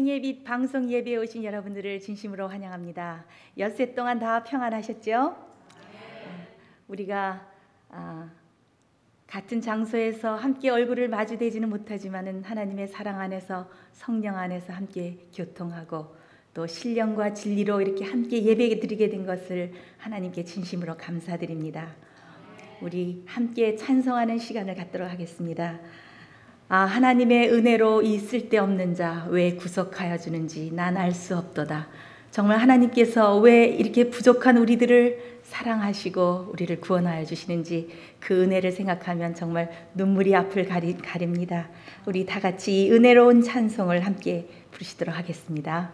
생예빛 방송 예배에 오신 여러분들을 진심으로 환영합니다. 엿새 동안 다 평안하셨죠? 우리가 같은 장소에서 함께 얼굴을 마주대지는 못하지만은 하나님의 사랑 안에서 성령 안에서 함께 교통하고 또 신령과 진리로 이렇게 함께 예배 드리게 된 것을 하나님께 진심으로 감사드립니다. 우리 함께 찬송하는 시간을 갖도록 하겠습니다. 하나님의 은혜로 이 쓸데없는 자 왜 구속하여 주는지 난 알 수 없도다. 정말 하나님께서 왜 이렇게 부족한 우리들을 사랑하시고 우리를 구원하여 주시는지 그 은혜를 생각하면 정말 눈물이 앞을 가립니다. 우리 다 같이 이 은혜로운 찬송을 함께 부르시도록 하겠습니다.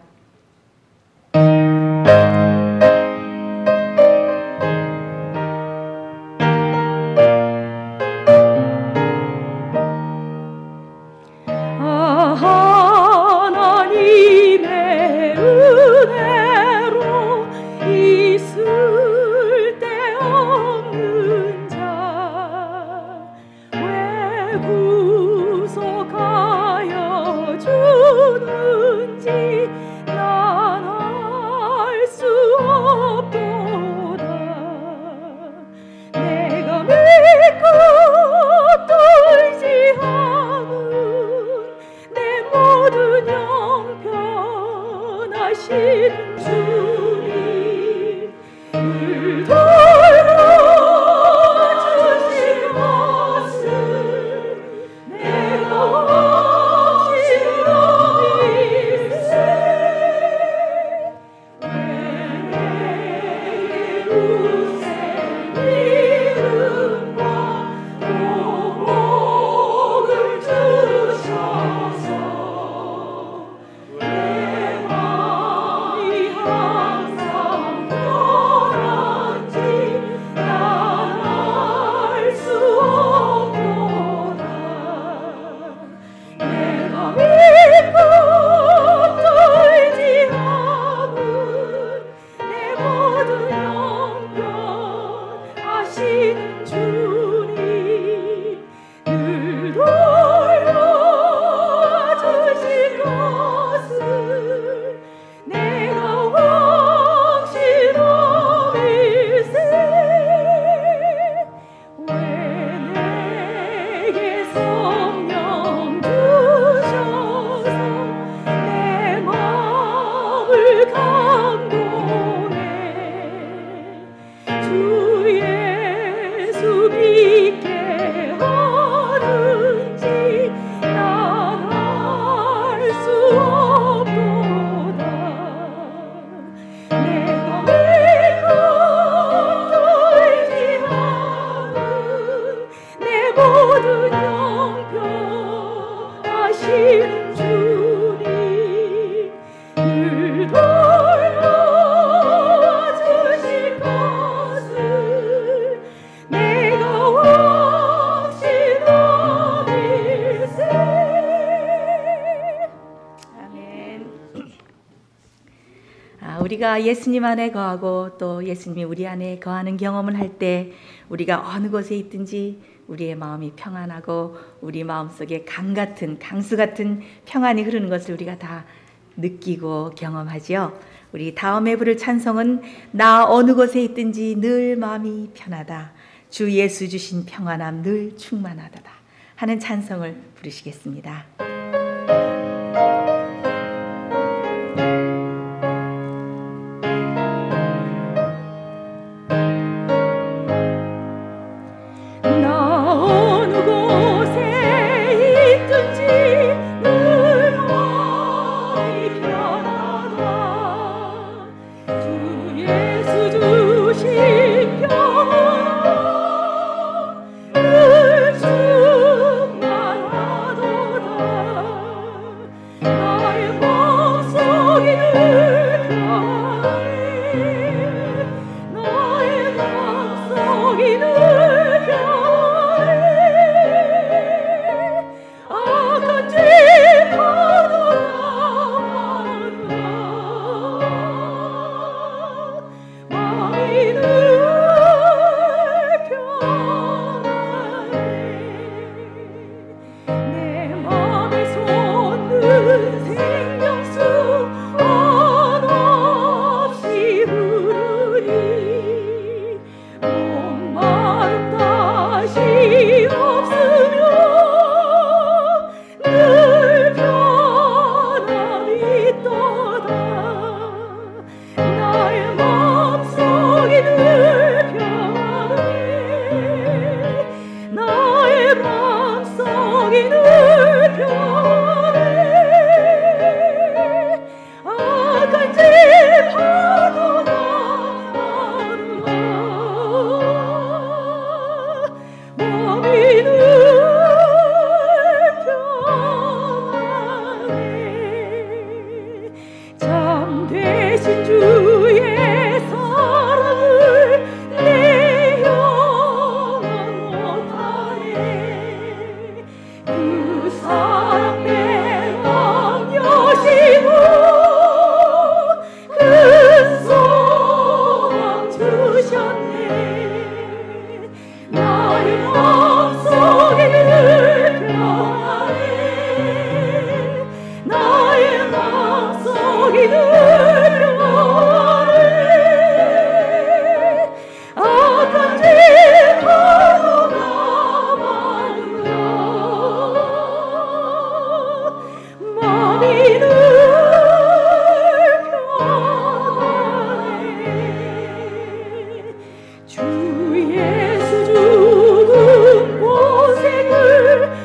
우리가 예수님 안에 거하고 또 예수님이 우리 안에 거하는 경험을 할 때 우리가 어느 곳에 있든지 우리의 마음이 평안하고 우리 마음속에 강수 같은 평안이 흐르는 것을 우리가 다 느끼고 경험하지요. 우리 다음에 부를 찬송은 나 어느 곳에 있든지 늘 마음이 편하다. 주 예수 주신 평안함 늘 충만하다 하는 찬송을 부르시겠습니다. 충만하도다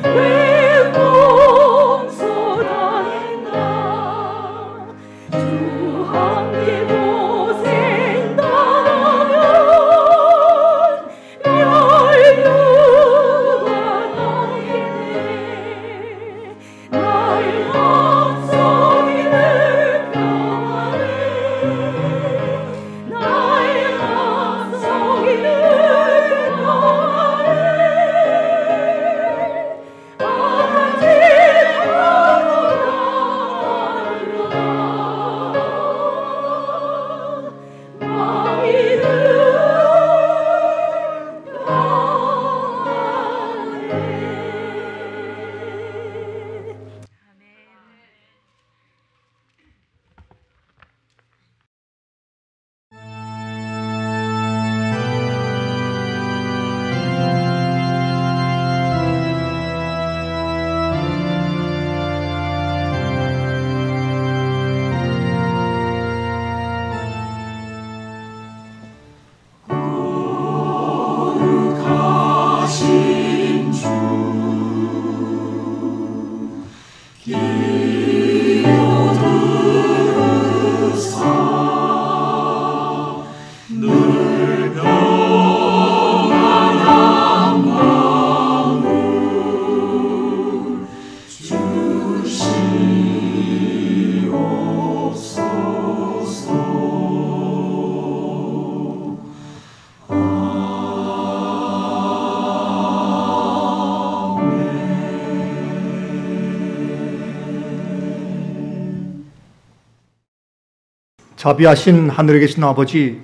자비하신 하늘에 계신 아버지,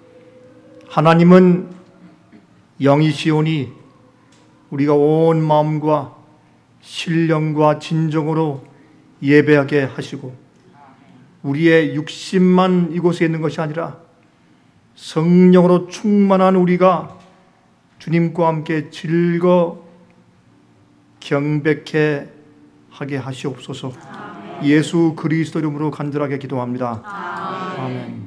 하나님은 영이시오니 우리가 온 마음과 신령과 진정으로 예배하게 하시고, 우리의 육신만 이곳에 있는 것이 아니라 성령으로 충만한 우리가 주님과 함께 즐거 경배케 하게 하시옵소서. 예수 그리스도 이름으로 간절하게 기도합니다. 아멘.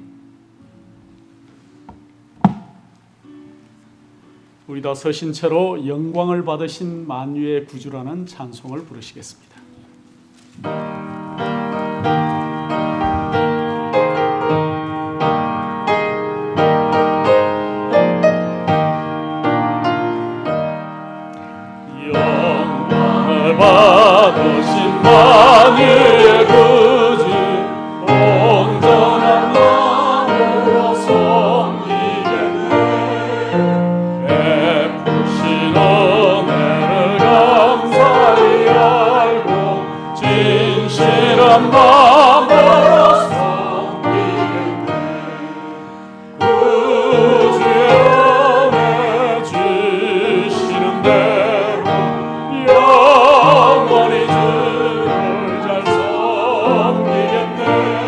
우리 다 서신 채로 영광을 받으신 만유의 구주라는 찬송을 부르시겠습니다. 영광을 받으신 만유의 구주, 온전한 마음으로 섬기겠네. 베푸신 은혜를 감사히 알고 진실한 마음으로 섬기겠네. 구주의 은혜 주시는 대로 영원히 주를 잘 섬기겠네.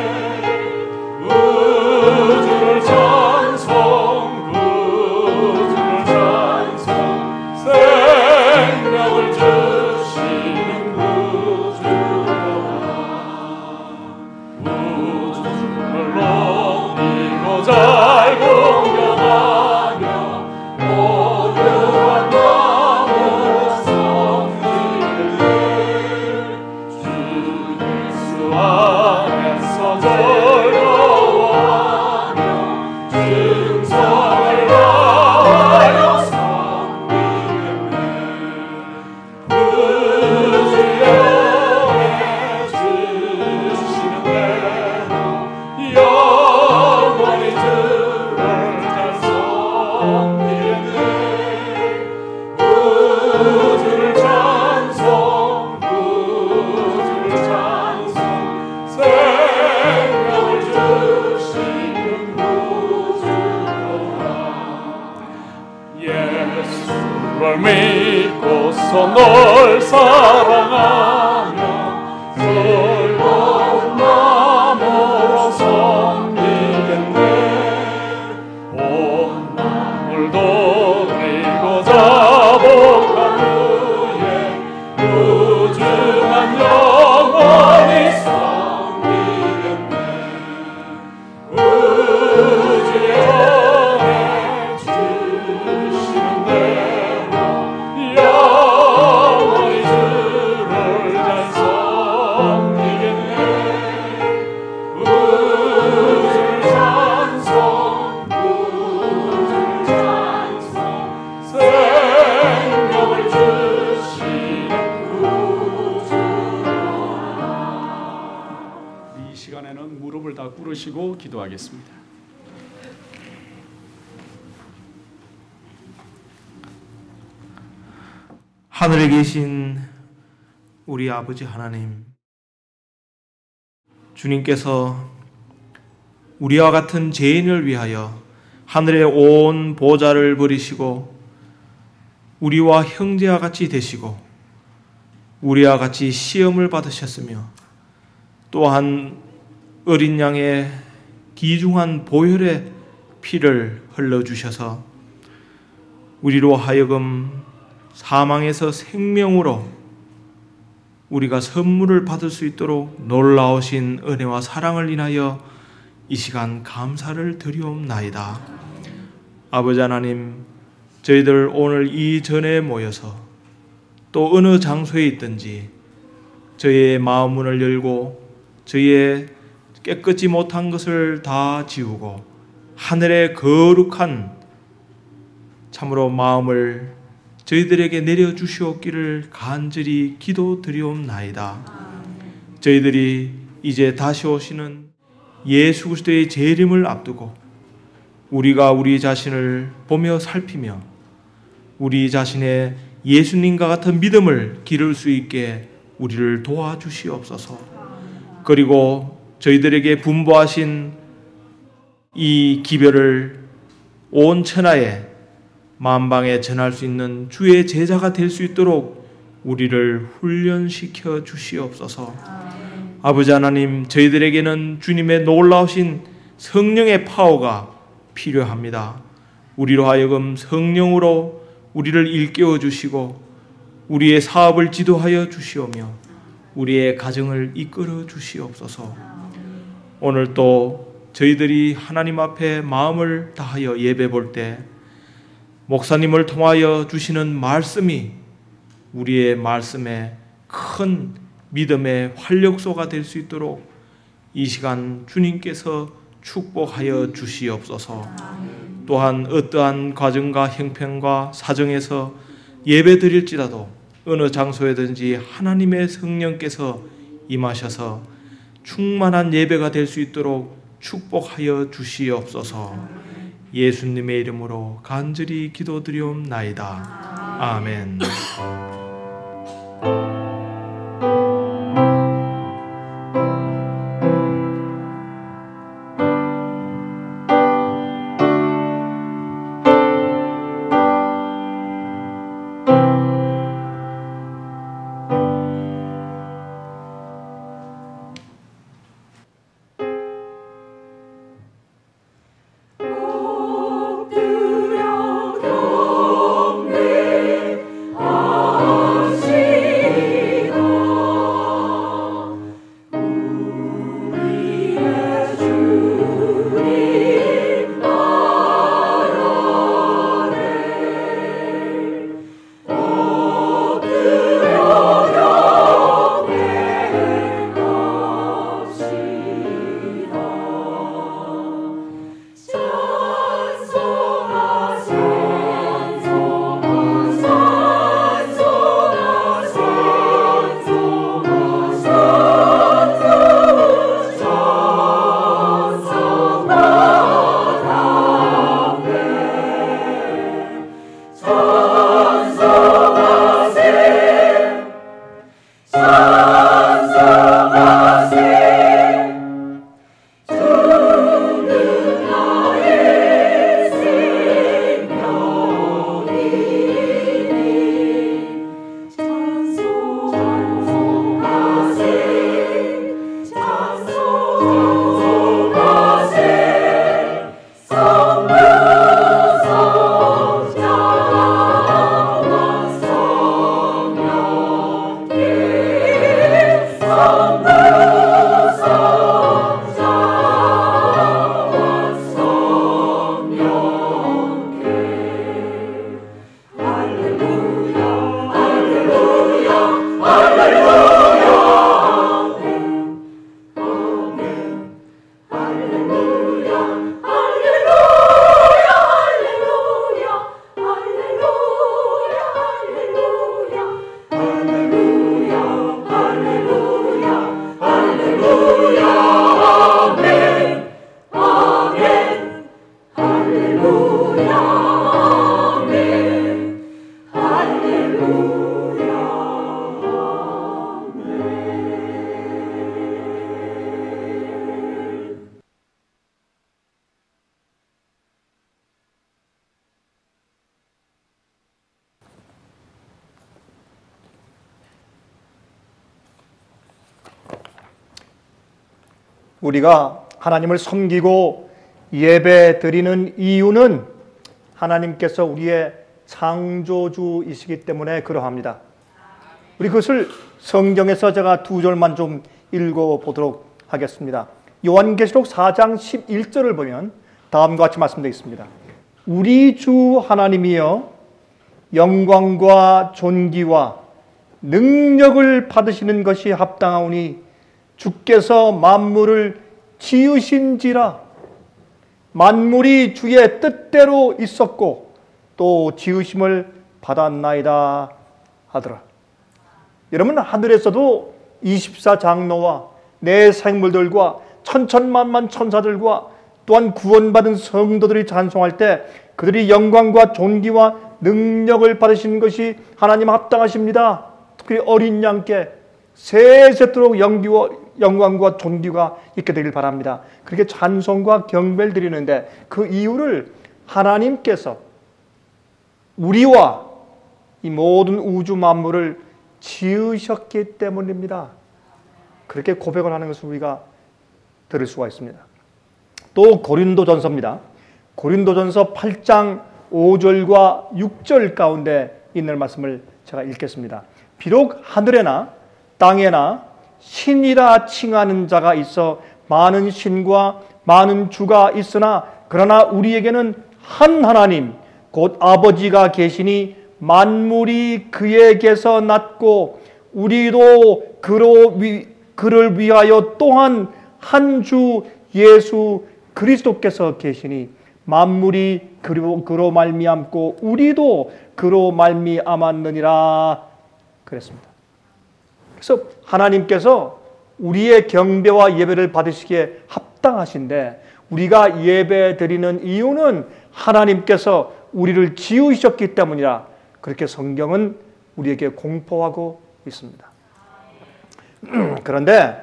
구주를 찬송, 구주를 찬송, 생명을 주시는 구주라. 구주를 높이고 잘 공경하며 고요한 마음으로 섬기겠네. 주 예수 안에서 즐거워하며 증성을 다하여 섬기겠네. 구주의 은혜 주시는 대로 영원히 주를 잘 섬기겠네. 구주를 찬송, 구주를 찬송, 생명을 주시는 구주라. 예수를 믿고서 널 사랑하며 즐거운 마음으로 섬기겠네. 온 마음을 돌리고 자복한 후에 구주만 영원히 섬기겠네. 구주의 은혜 주시는 대로 영원히 주를 부르시고 기도하겠습니다. 하늘에 계신 우리 아버지 하나님, 주님께서 우리와 같은 죄인을 위하여 하늘의 온 보좌를 버리시고 우리와 형제와 같이 되시고 우리와 같이 시험을 받으셨으며 또한 어린 양의 귀중한 보혈의 피를 흘러주셔서 우리로 하여금 사망에서 생명으로 우리가 선물을 받을 수 있도록 놀라우신 은혜와 사랑을 인하여 이 시간 감사를 드리옵나이다. 아버지 하나님, 저희들 오늘 이 전에 모여서 또 어느 장소에 있든지 저희의 마음 문을 열고 저희의 깨끗이 못한 것을 다 지우고 하늘의 거룩한 참으로 마음을 저희들에게 내려주시옵기를 간절히 기도드리옵나이다. 저희들이 이제 다시 오시는 예수 그리스도의 재림을 앞두고 우리가 우리 자신을 보며 살피며 우리 자신의 예수님과 같은 믿음을 기를 수 있게 우리를 도와주시옵소서. 그리고 저희들에게 분부하신 이 기별을 온 천하에 만방에 전할 수 있는 주의 제자가 될 수 있도록 우리를 훈련시켜 주시옵소서. 아버지 하나님, 저희들에게는 주님의 놀라우신 성령의 파워가 필요합니다. 우리로 하여금 성령으로 우리를 일깨워 주시고 우리의 사업을 지도하여 주시오며 우리의 가정을 이끌어 주시옵소서. 오늘 또 저희들이 하나님 앞에 마음을 다하여 예배 볼 때 목사님을 통하여 주시는 말씀이 우리의 말씀에 큰 믿음의 활력소가 될 수 있도록 이 시간 주님께서 축복하여 주시옵소서. 또한 어떠한 과정과 형편과 사정에서 예배 드릴지라도 어느 장소에든지 하나님의 성령께서 임하셔서 충만한 예배가 될 수 있도록 축복하여 주시옵소서. 예수님의 이름으로 간절히 기도드리옵나이다. 아멘. 우리가 하나님을 섬기고 예배 드리는 이유는 하나님께서 우리의 창조주이시기 때문에 그러합니다. 우리 그것을 성경에서 제가 두 절만 좀 읽어보도록 하겠습니다. 요한계시록 4장 11절을 보면 다음과 같이 말씀되어 있습니다. 우리 주 하나님이여 영광과 존귀와 능력을 받으시는 것이 합당하오니 주께서 만물을 지으신지라. 만물이 주의 뜻대로 있었고 또 지으심을 받았나이다 하더라. 여러분, 하늘에서도 24장로와 내 생물들과 천천만만 천사들과 또한 구원받은 성도들이 찬송할 때 그들이 영광과 존귀와 능력을 받으시는 것이 하나님 합당하십니다. 특히 어린 양께 세세토록 영광과 존귀가 있게 되길 바랍니다. 그렇게 찬송과 경배를 드리는데 그 이유를 하나님께서 우리와 이 모든 우주 만물을 지으셨기 때문입니다. 그렇게 고백을 하는 것을 우리가 들을 수가 있습니다. 또 고린도전서입니다. 고린도전서 8장 5절과 6절 가운데 있는 말씀을 제가 읽겠습니다. 비록 하늘에나 땅에나 신이라 칭하는 자가 있어 많은 신과 많은 주가 있으나 그러나 우리에게는 한 하나님 곧 아버지가 계시니 만물이 그에게서 났고 우리도 그를 위하여 또한 한 주 예수 그리스도께서 계시니 만물이 그로 말미암고 우리도 그로 말미암았느니라 그랬습니다. 그래서 하나님께서 우리의 경배와 예배를 받으시기에 합당하신데 우리가 예배 드리는 이유는 하나님께서 우리를 지으셨기 때문이라 그렇게 성경은 우리에게 공포하고 있습니다. 그런데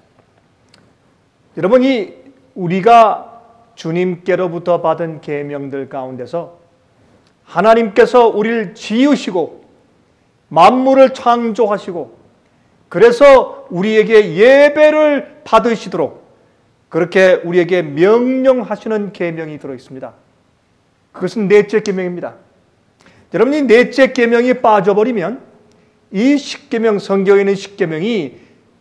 여러분이 우리가 주님께로부터 받은 계명들 가운데서 하나님께서 우리를 지으시고 만물을 창조하시고 그래서 우리에게 예배를 받으시도록 그렇게 우리에게 명령하시는 계명이 들어있습니다. 그것은 넷째 계명입니다. 여러분이 넷째 계명이 빠져버리면 이 십계명, 성경에 있는 십계명이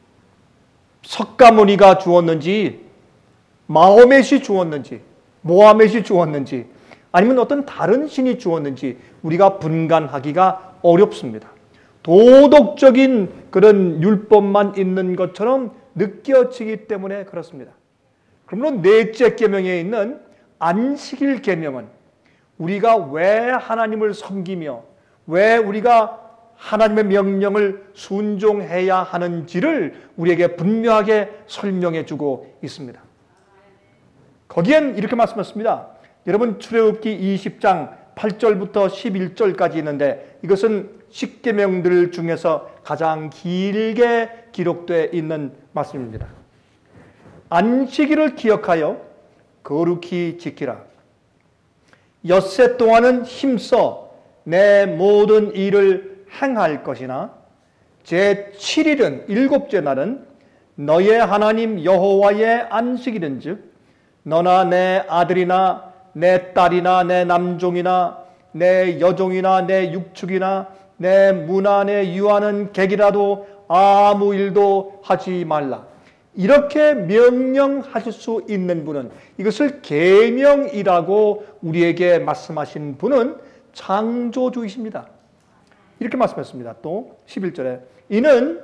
석가모니가 주었는지 마호멧이 주었는지 모하멧이 주었는지 아니면 어떤 다른 신이 주었는지 우리가 분간하기가 어렵습니다. 도덕적인 그런 율법만 있는 것처럼 느껴지기 때문에 그렇습니다. 그러므로 넷째 계명에 있는 안식일 계명은 우리가 왜 하나님을 섬기며 왜 우리가 하나님의 명령을 순종해야 하는지를 우리에게 분명하게 설명해 주고 있습니다. 거기엔 이렇게 말씀했습니다. 여러분 출애굽기 20장 8절부터 11절까지 있는데 이것은 십계명들 중에서 가장 길게 기록되어 있는 말씀입니다. 안식일을 기억하여 거룩히 지키라. 엿새 동안은 힘써 내 모든 일을 행할 것이나 제7일은 일곱째 날은 너의 하나님 여호와의 안식일인즉 너나 내 아들이나 내 딸이나 내 남종이나 내 여종이나 내 육축이나 내 문안에 유하는 객이라도 아무 일도 하지 말라. 이렇게 명령하실 수 있는 분은 이것을 계명이라고 우리에게 말씀하신 분은 창조주이십니다. 이렇게 말씀했습니다. 또 11절에 이는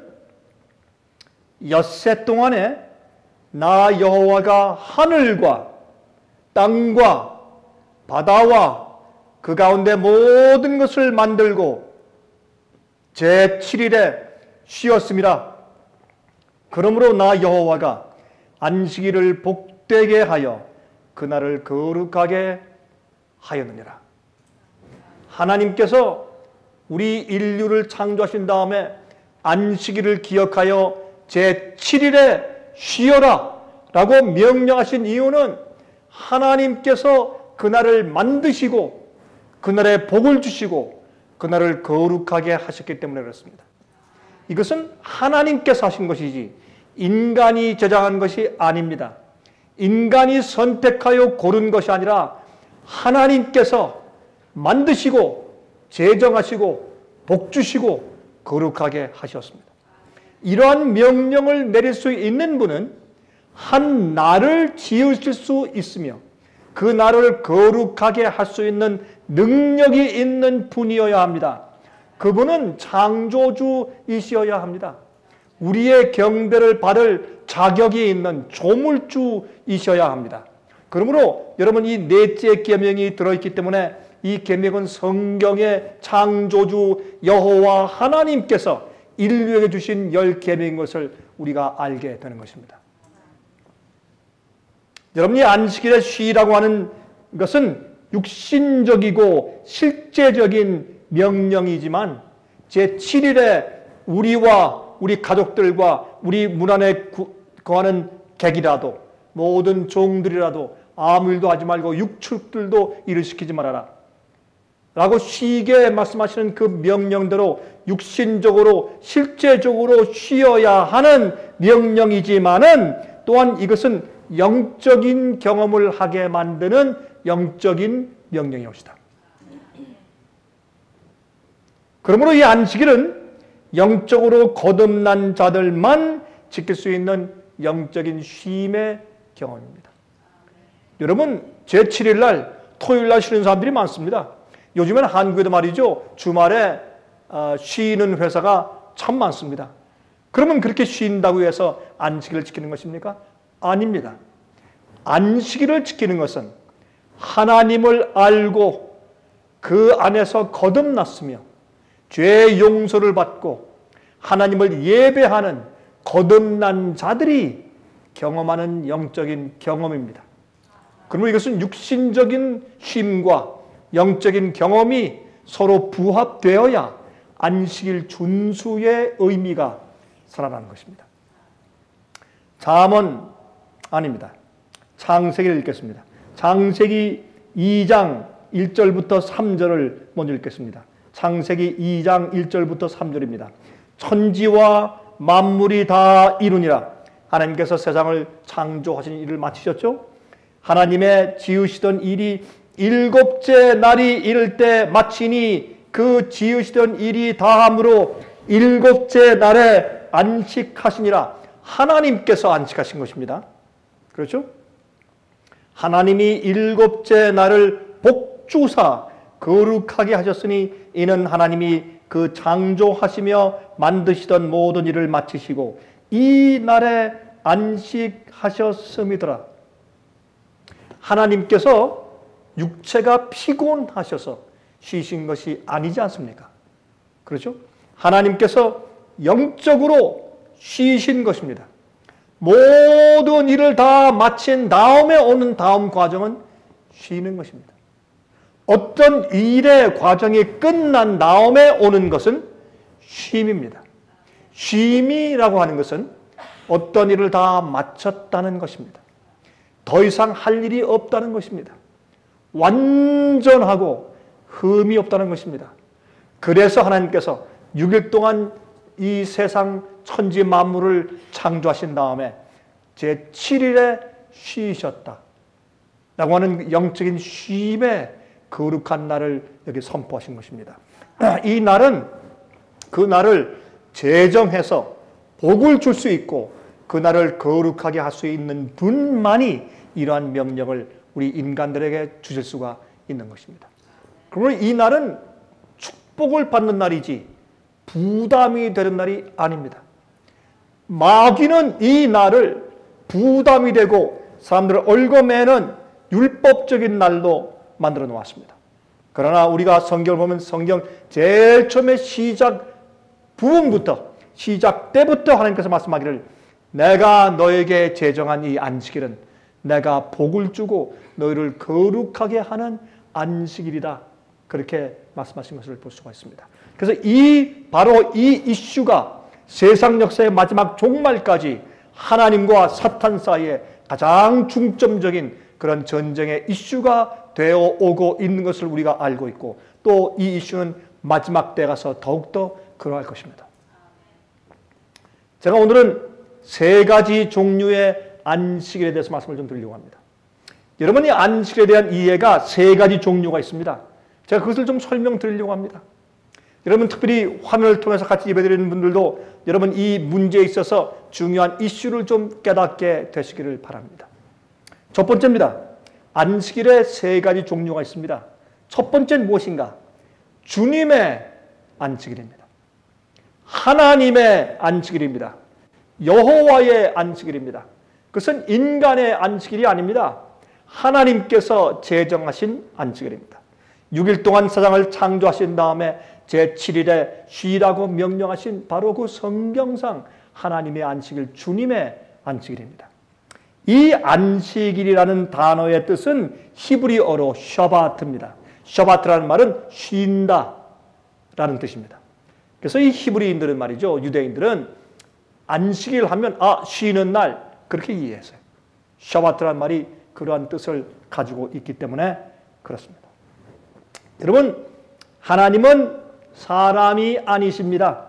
엿새 동안에 나 여호와가 하늘과 땅과 바다와 그 가운데 모든 것을 만들고 제7일에 쉬었습니다. 그러므로 나 여호와가 안식일을 복되게 하여 그날을 거룩하게 하였느니라. 하나님께서 우리 인류를 창조하신 다음에 안식일을 기억하여 제7일에 쉬어라 라고 명령하신 이유는 하나님께서 그날을 만드시고 그날에 복을 주시고 그날을 거룩하게 하셨기 때문에 그렇습니다. 이것은 하나님께서 하신 것이지 인간이 제정한 것이 아닙니다. 인간이 선택하여 고른 것이 아니라 하나님께서 만드시고 제정하시고 복주시고 거룩하게 하셨습니다. 이러한 명령을 내릴 수 있는 분은 한 날을 지으실 수 있으며 그 날을 거룩하게 할 수 있는 능력이 있는 분이어야 합니다. 그분은 창조주이시어야 합니다. 우리의 경배를 받을 자격이 있는 조물주이셔야 합니다. 그러므로 여러분, 이 넷째 계명이 들어있기 때문에 이 계명은 성경의 창조주 여호와 하나님께서 인류에게 주신 10계명인 것을 우리가 알게 되는 것입니다. 여러분이 안식일에 쉬라고 하는 것은 육신적이고 실제적인 명령이지만 제7일에 우리와 우리 가족들과 우리 문 안에 거하는 객이라도 모든 종들이라도 아무 일도 하지 말고 육축들도 일을 시키지 말아라 라고 쉬게 말씀하시는 그 명령대로 육신적으로 실제적으로 쉬어야 하는 명령이지만은 또한 이것은 영적인 경험을 하게 만드는 영적인 명령이옵시다. 그러므로 이 안식일은 영적으로 거듭난 자들만 지킬 수 있는 영적인 쉼의 경험입니다. 여러분, 제7일 날 토요일 날 쉬는 사람들이 많습니다. 요즘에는 한국에도 말이죠, 주말에 쉬는 회사가 참 많습니다. 그러면 그렇게 쉰다고 해서 안식일을 지키는 것입니까? 아닙니다. 안식일을 지키는 것은 하나님을 알고 그 안에서 거듭났으며 죄의 용서를 받고 하나님을 예배하는 거듭난 자들이 경험하는 영적인 경험입니다. 그러면 이것은 육신적인 쉼과 영적인 경험이 서로 부합되어야 안식일 준수의 의미가 살아나는 것입니다. 잠언 아닙니다. 창세기를 읽겠습니다. 창세기 2장 1절부터 3절을 먼저 읽겠습니다. 창세기 2장 1절부터 3절입니다. 천지와 만물이 다 이루니라. 하나님께서 세상을 창조하신 일을 마치셨죠. 하나님의 지으시던 일이 일곱째 날이 이를 때 마치니 그 지으시던 일이 다함으로 일곱째 날에 안식하시니라. 하나님께서 안식하신 것입니다. 그렇죠? 하나님이 일곱째 날을 복주사 거룩하게 하셨으니 이는 하나님이 그 창조하시며 만드시던 모든 일을 마치시고 이 날에 안식하셨음이더라. 하나님께서 육체가 피곤하셔서 쉬신 것이 아니지 않습니까? 그렇죠? 하나님께서 영적으로 쉬신 것입니다. 모든 일을 다 마친 다음에 오는 다음 과정은 쉬는 것입니다. 어떤 일의 과정이 끝난 다음에 오는 것은 쉼입니다. 쉼이라고 하는 것은 어떤 일을 다 마쳤다는 것입니다. 더 이상 할 일이 없다는 것입니다. 완전하고 흠이 없다는 것입니다. 그래서 하나님께서 6일 동안 이 세상 천지 만물을 창조하신 다음에 제7일에 쉬셨다 라고 하는 영적인 쉼의 거룩한 날을 여기 선포하신 것입니다. 이 날은 그 날을 제정해서 복을 줄 수 있고 그 날을 거룩하게 할 수 있는 분만이 이러한 명령을 우리 인간들에게 주실 수가 있는 것입니다. 그러므로 이 날은 축복을 받는 날이지 부담이 되는 날이 아닙니다. 마귀는 이 날을 부담이 되고 사람들을 얽어매는 율법적인 날로 만들어 놓았습니다. 그러나 우리가 성경을 보면 성경 제일 처음에 시작 부분부터 시작 때부터 하나님께서 말씀하기를 내가 너에게 제정한 이 안식일은 내가 복을 주고 너희를 거룩하게 하는 안식일이다. 그렇게 말씀하신 것을 볼 수가 있습니다. 그래서 바로 이 이슈가 세상 역사의 마지막 종말까지 하나님과 사탄 사이에 가장 중점적인 그런 전쟁의 이슈가 되어 오고 있는 것을 우리가 알고 있고 또 이 이슈는 마지막 때 가서 더욱더 그러할 것입니다. 제가 오늘은 세 가지 종류의 안식일에 대해서 말씀을 좀 드리려고 합니다. 여러분이 안식일에 대한 이해가 세 가지 종류가 있습니다. 제가 그것을 좀 설명드리려고 합니다. 여러분 특별히 화면을 통해서 같이 예배드리는 분들도 여러분 이 문제에 있어서 중요한 이슈를 좀 깨닫게 되시기를 바랍니다. 첫 번째입니다. 안식일에 세 가지 종류가 있습니다. 첫 번째는 무엇인가? 주님의 안식일입니다. 하나님의 안식일입니다. 여호와의 안식일입니다. 그것은 인간의 안식일이 아닙니다. 하나님께서 제정하신 안식일입니다. 6일 동안 세상을 창조하신 다음에 제7일에 쉬라고 명령하신 바로 그 성경상 하나님의 안식일, 주님의 안식일입니다. 이 안식일이라는 단어의 뜻은 히브리어로 셔바트입니다. 셔바트라는 말은 쉰다 라는 뜻입니다. 그래서 이 히브리인들은 말이죠, 유대인들은 안식일 하면 쉬는 날 그렇게 이해했어요. 셔바트라는 말이 그러한 뜻을 가지고 있기 때문에 그렇습니다. 여러분, 하나님은 사람이 아니십니다.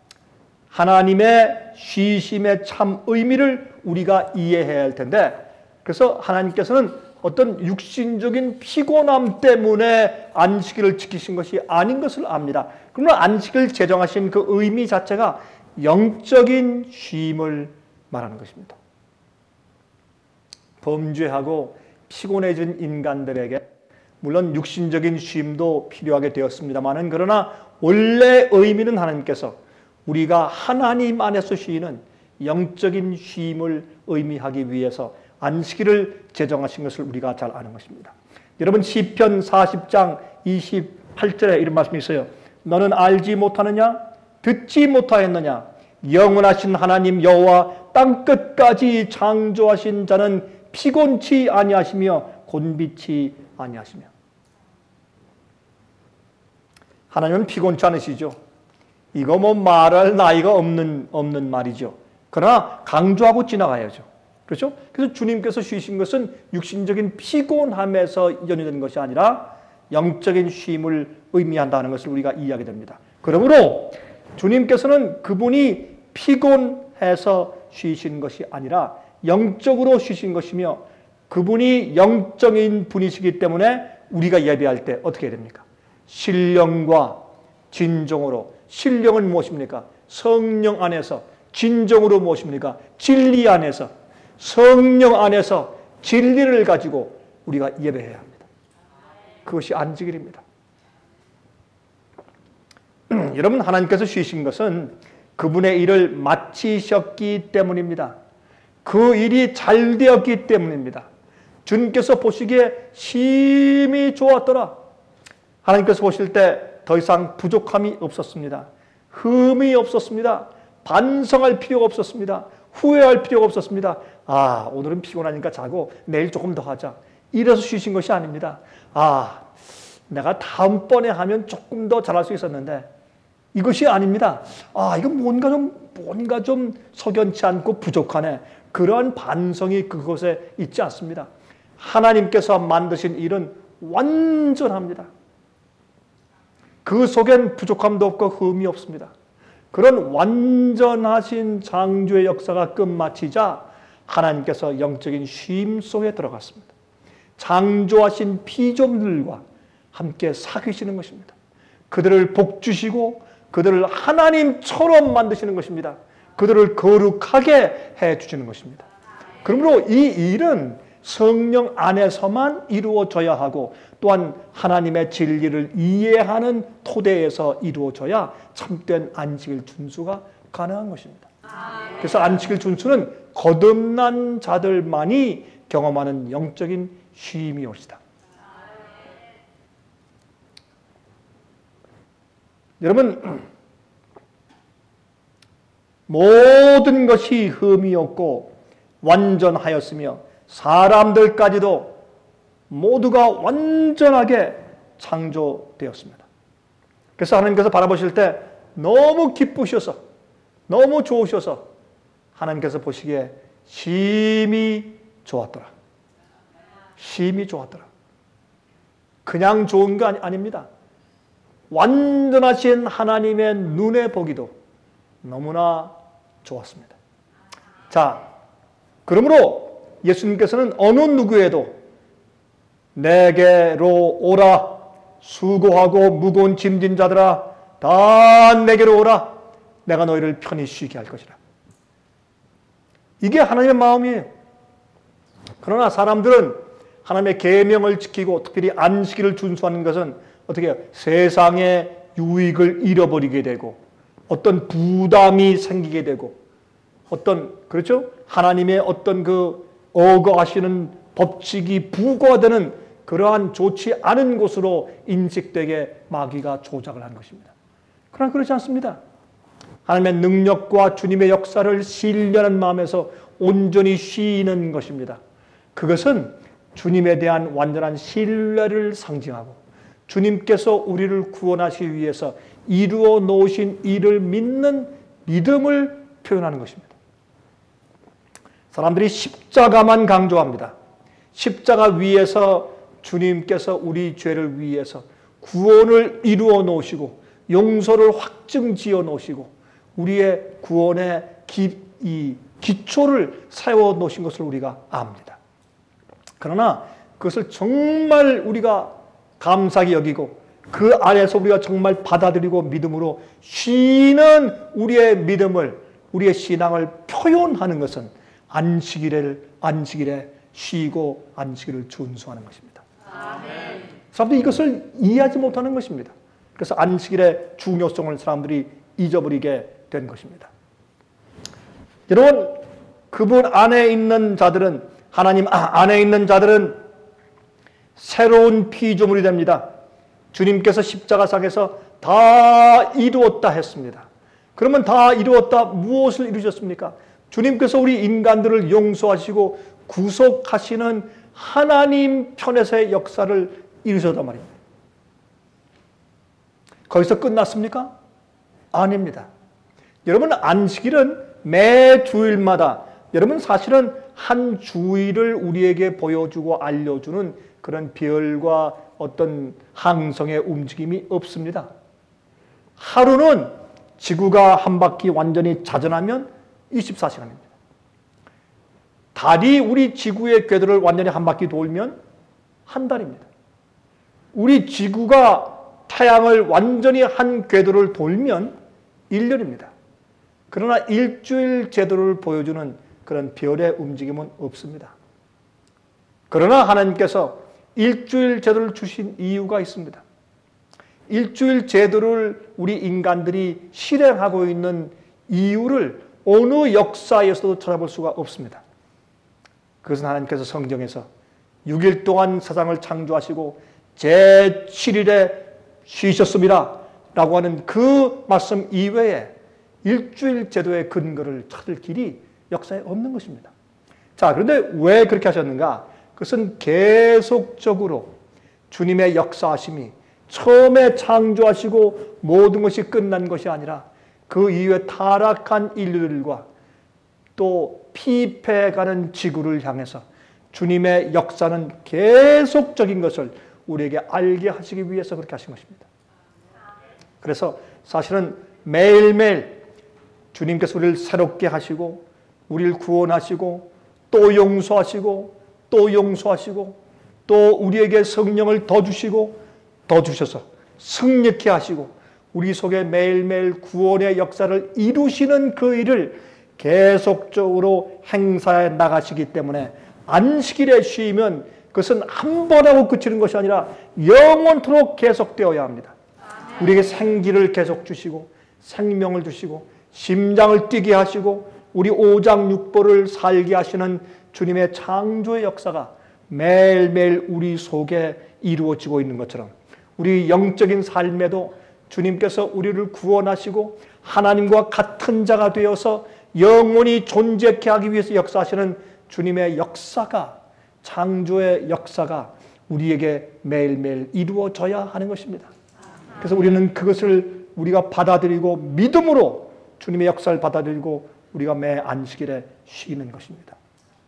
하나님의 쉬심의 참 의미를 우리가 이해해야 할 텐데, 그래서 하나님께서는 어떤 육신적인 피곤함 때문에 안식일을 지키신 것이 아닌 것을 압니다. 그러나 안식을 제정하신 그 의미 자체가 영적인 쉼을 말하는 것입니다. 범죄하고 피곤해진 인간들에게 물론 육신적인 쉼도 필요하게 되었습니다만은, 그러나 원래 의미는 하나님께서 우리가 하나님 안에서 쉬는 영적인 쉼을 의미하기 위해서 안식일을 제정하신 것을 우리가 잘 아는 것입니다. 여러분 시편 40장 28절에 이런 말씀이 있어요. 너는 알지 못하느냐? 듣지 못하였느냐? 영원하신 하나님 여호와 땅끝까지 창조하신 자는 피곤치 아니하시며 곤비치 아니하시며. 하나님은 피곤치 않으시죠. 이거 뭐 말할 나이가 없는 말이죠. 그러나 강조하고 지나가야죠. 그렇죠? 그래서 주님께서 쉬신 것은 육신적인 피곤함에서 연유된 것이 아니라 영적인 쉼을 의미한다는 것을 우리가 이해하게 됩니다. 그러므로 주님께서는 그분이 피곤해서 쉬신 것이 아니라 영적으로 쉬신 것이며, 그분이 영적인 분이시기 때문에 우리가 예배할 때 어떻게 해야 됩니까? 신령과 진정으로. 신령은 무엇입니까? 성령 안에서. 진정으로 무엇입니까? 진리 안에서. 성령 안에서 진리를 가지고 우리가 예배해야 합니다. 그것이 안식일입니다. 여러분, 하나님께서 쉬신 것은 그분의 일을 마치셨기 때문입니다. 그 일이 잘 되었기 때문입니다. 주님께서 보시기에 심히 좋았더라. 하나님께서 보실 때 더 이상 부족함이 없었습니다. 흠이 없었습니다. 반성할 필요가 없었습니다. 후회할 필요가 없었습니다. 오늘은 피곤하니까 자고 내일 조금 더 하자. 이래서 쉬신 것이 아닙니다. 내가 다음번에 하면 조금 더 잘할 수 있었는데, 이것이 아닙니다. 이거 뭔가 좀 석연치 않고 부족하네. 그러한 반성이 그것에 있지 않습니다. 하나님께서 만드신 일은 완전합니다. 그 속엔 부족함도 없고 흠이 없습니다. 그런 완전하신 창조의 역사가 끝마치자 하나님께서 영적인 쉼 속에 들어갔습니다. 창조하신 피조물들과 함께 사귀시는 것입니다. 그들을 복주시고 그들을 하나님처럼 만드시는 것입니다. 그들을 거룩하게 해주시는 것입니다. 그러므로 이 일은 성령 안에서만 이루어져야 하고, 또한 하나님의 진리를 이해하는 토대에서 이루어져야 참된 안식일 준수가 가능한 것입니다. 그래서 안식일 준수는 거듭난 자들만이 경험하는 영적인 쉼이 옳시다. 여러분, 모든 것이 흠이 없고 완전하였으며 사람들까지도 모두가 완전하게 창조되었습니다. 그래서 하나님께서 바라보실 때 너무 기쁘셔서, 너무 좋으셔서 하나님께서 보시기에 심히 좋았더라. 심히 좋았더라. 그냥 좋은 거 아닙니다. 완전하신 하나님의 눈에 보기도 너무나 좋았습니다. 자, 그러므로 예수님께서는 어느 누구에도 내게로 오라, 수고하고 무거운 짐진 자들아 다 내게로 오라, 내가 너희를 편히 쉬게 할 것이라. 이게 하나님의 마음이에요. 그러나 사람들은 하나님의 계명을 지키고 특별히 안식일을 준수하는 것은 어떻게 해요? 세상의 유익을 잃어버리게 되고 어떤 부담이 생기게 되고 어떤, 그렇죠? 하나님의 어떤 그 어거하시는 법칙이 부과되는 그러한 좋지 않은 곳으로 인식되게 마귀가 조작을 한 것입니다. 그러나 그렇지 않습니다. 하나님의 능력과 주님의 역사를 신뢰하는 마음에서 온전히 쉬는 것입니다. 그것은 주님에 대한 완전한 신뢰를 상징하고 주님께서 우리를 구원하시기 위해서 이루어 놓으신 일을 믿는 믿음을 표현하는 것입니다. 사람들이 십자가만 강조합니다. 십자가 위에서 주님께서 우리 죄를 위해서 구원을 이루어 놓으시고 용서를 확증지어 놓으시고 우리의 구원의 기초를 세워 놓으신 것을 우리가 압니다. 그러나 그것을 정말 우리가 감사히 여기고 그 안에서 우리가 정말 받아들이고 믿음으로 쉬는 우리의 믿음을, 우리의 신앙을 표현하는 것은 안식일에 쉬고 안식일을 준수하는 것입니다. 아멘. 사람들이 이것을 이해하지 못하는 것입니다. 그래서 안식일의 중요성을 사람들이 잊어버리게 된 것입니다. 여러분, 그분 안에 있는 자들은, 하나님 안에 있는 자들은 새로운 피조물이 됩니다. 주님께서 십자가상에서 다 이루었다 했습니다. 그러면 다 이루었다, 무엇을 이루셨습니까? 주님께서 우리 인간들을 용서하시고 구속하시는 하나님 편에서의 역사를 이루셨단 말입니다. 거기서 끝났습니까? 아닙니다. 여러분, 안식일은 매 주일마다, 여러분 사실은 한 주일을 우리에게 보여주고 알려주는 그런 별과 어떤 항성의 움직임이 없습니다. 하루는 지구가 한 바퀴 완전히 자전하면 24시간입니다. 달이 우리 지구의 궤도를 완전히 한 바퀴 돌면 한 달입니다. 우리 지구가 태양을 완전히 한 궤도를 돌면 1년입니다. 그러나 일주일 제도를 보여주는 그런 별의 움직임은 없습니다. 그러나 하나님께서 일주일 제도를 주신 이유가 있습니다. 일주일 제도를 우리 인간들이 실행하고 있는 이유를 어느 역사에서도 찾아볼 수가 없습니다. 그것은 하나님께서 성경에서 6일 동안 세상을 창조하시고 제7일에 쉬셨습니다 라고 하는 그 말씀 이외에 일주일 제도의 근거를 찾을 길이 역사에 없는 것입니다. 자, 그런데 왜 그렇게 하셨는가? 그것은 계속적으로 주님의 역사하심이 처음에 창조하시고 모든 것이 끝난 것이 아니라 그 이후에 타락한 인류들과 또 피폐해가는 지구를 향해서 주님의 역사는 계속적인 것을 우리에게 알게 하시기 위해서 그렇게 하신 것입니다. 그래서 사실은 매일매일 주님께서 우리를 새롭게 하시고 우리를 구원하시고 또 용서하시고 또 용서하시고 또 우리에게 성령을 더 주시고 더 주셔서 승리케 하시고 우리 속에 매일매일 구원의 역사를 이루시는 그 일을 계속적으로 행사해 나가시기 때문에 안식일에 쉬면 그것은 한 번 하고 그치는 것이 아니라 영원토록 계속되어야 합니다. 우리에게 생기를 계속 주시고 생명을 주시고 심장을 뛰게 하시고 우리 오장육부를 살게 하시는 주님의 창조의 역사가 매일매일 우리 속에 이루어지고 있는 것처럼 우리 영적인 삶에도 주님께서 우리를 구원하시고 하나님과 같은 자가 되어서 영원히 존재케 하기 위해서 역사하시는 주님의 역사가, 창조의 역사가 우리에게 매일매일 이루어져야 하는 것입니다. 그래서 우리는 그것을 우리가 받아들이고 믿음으로 주님의 역사를 받아들이고 우리가 매 안식일에 쉬는 것입니다.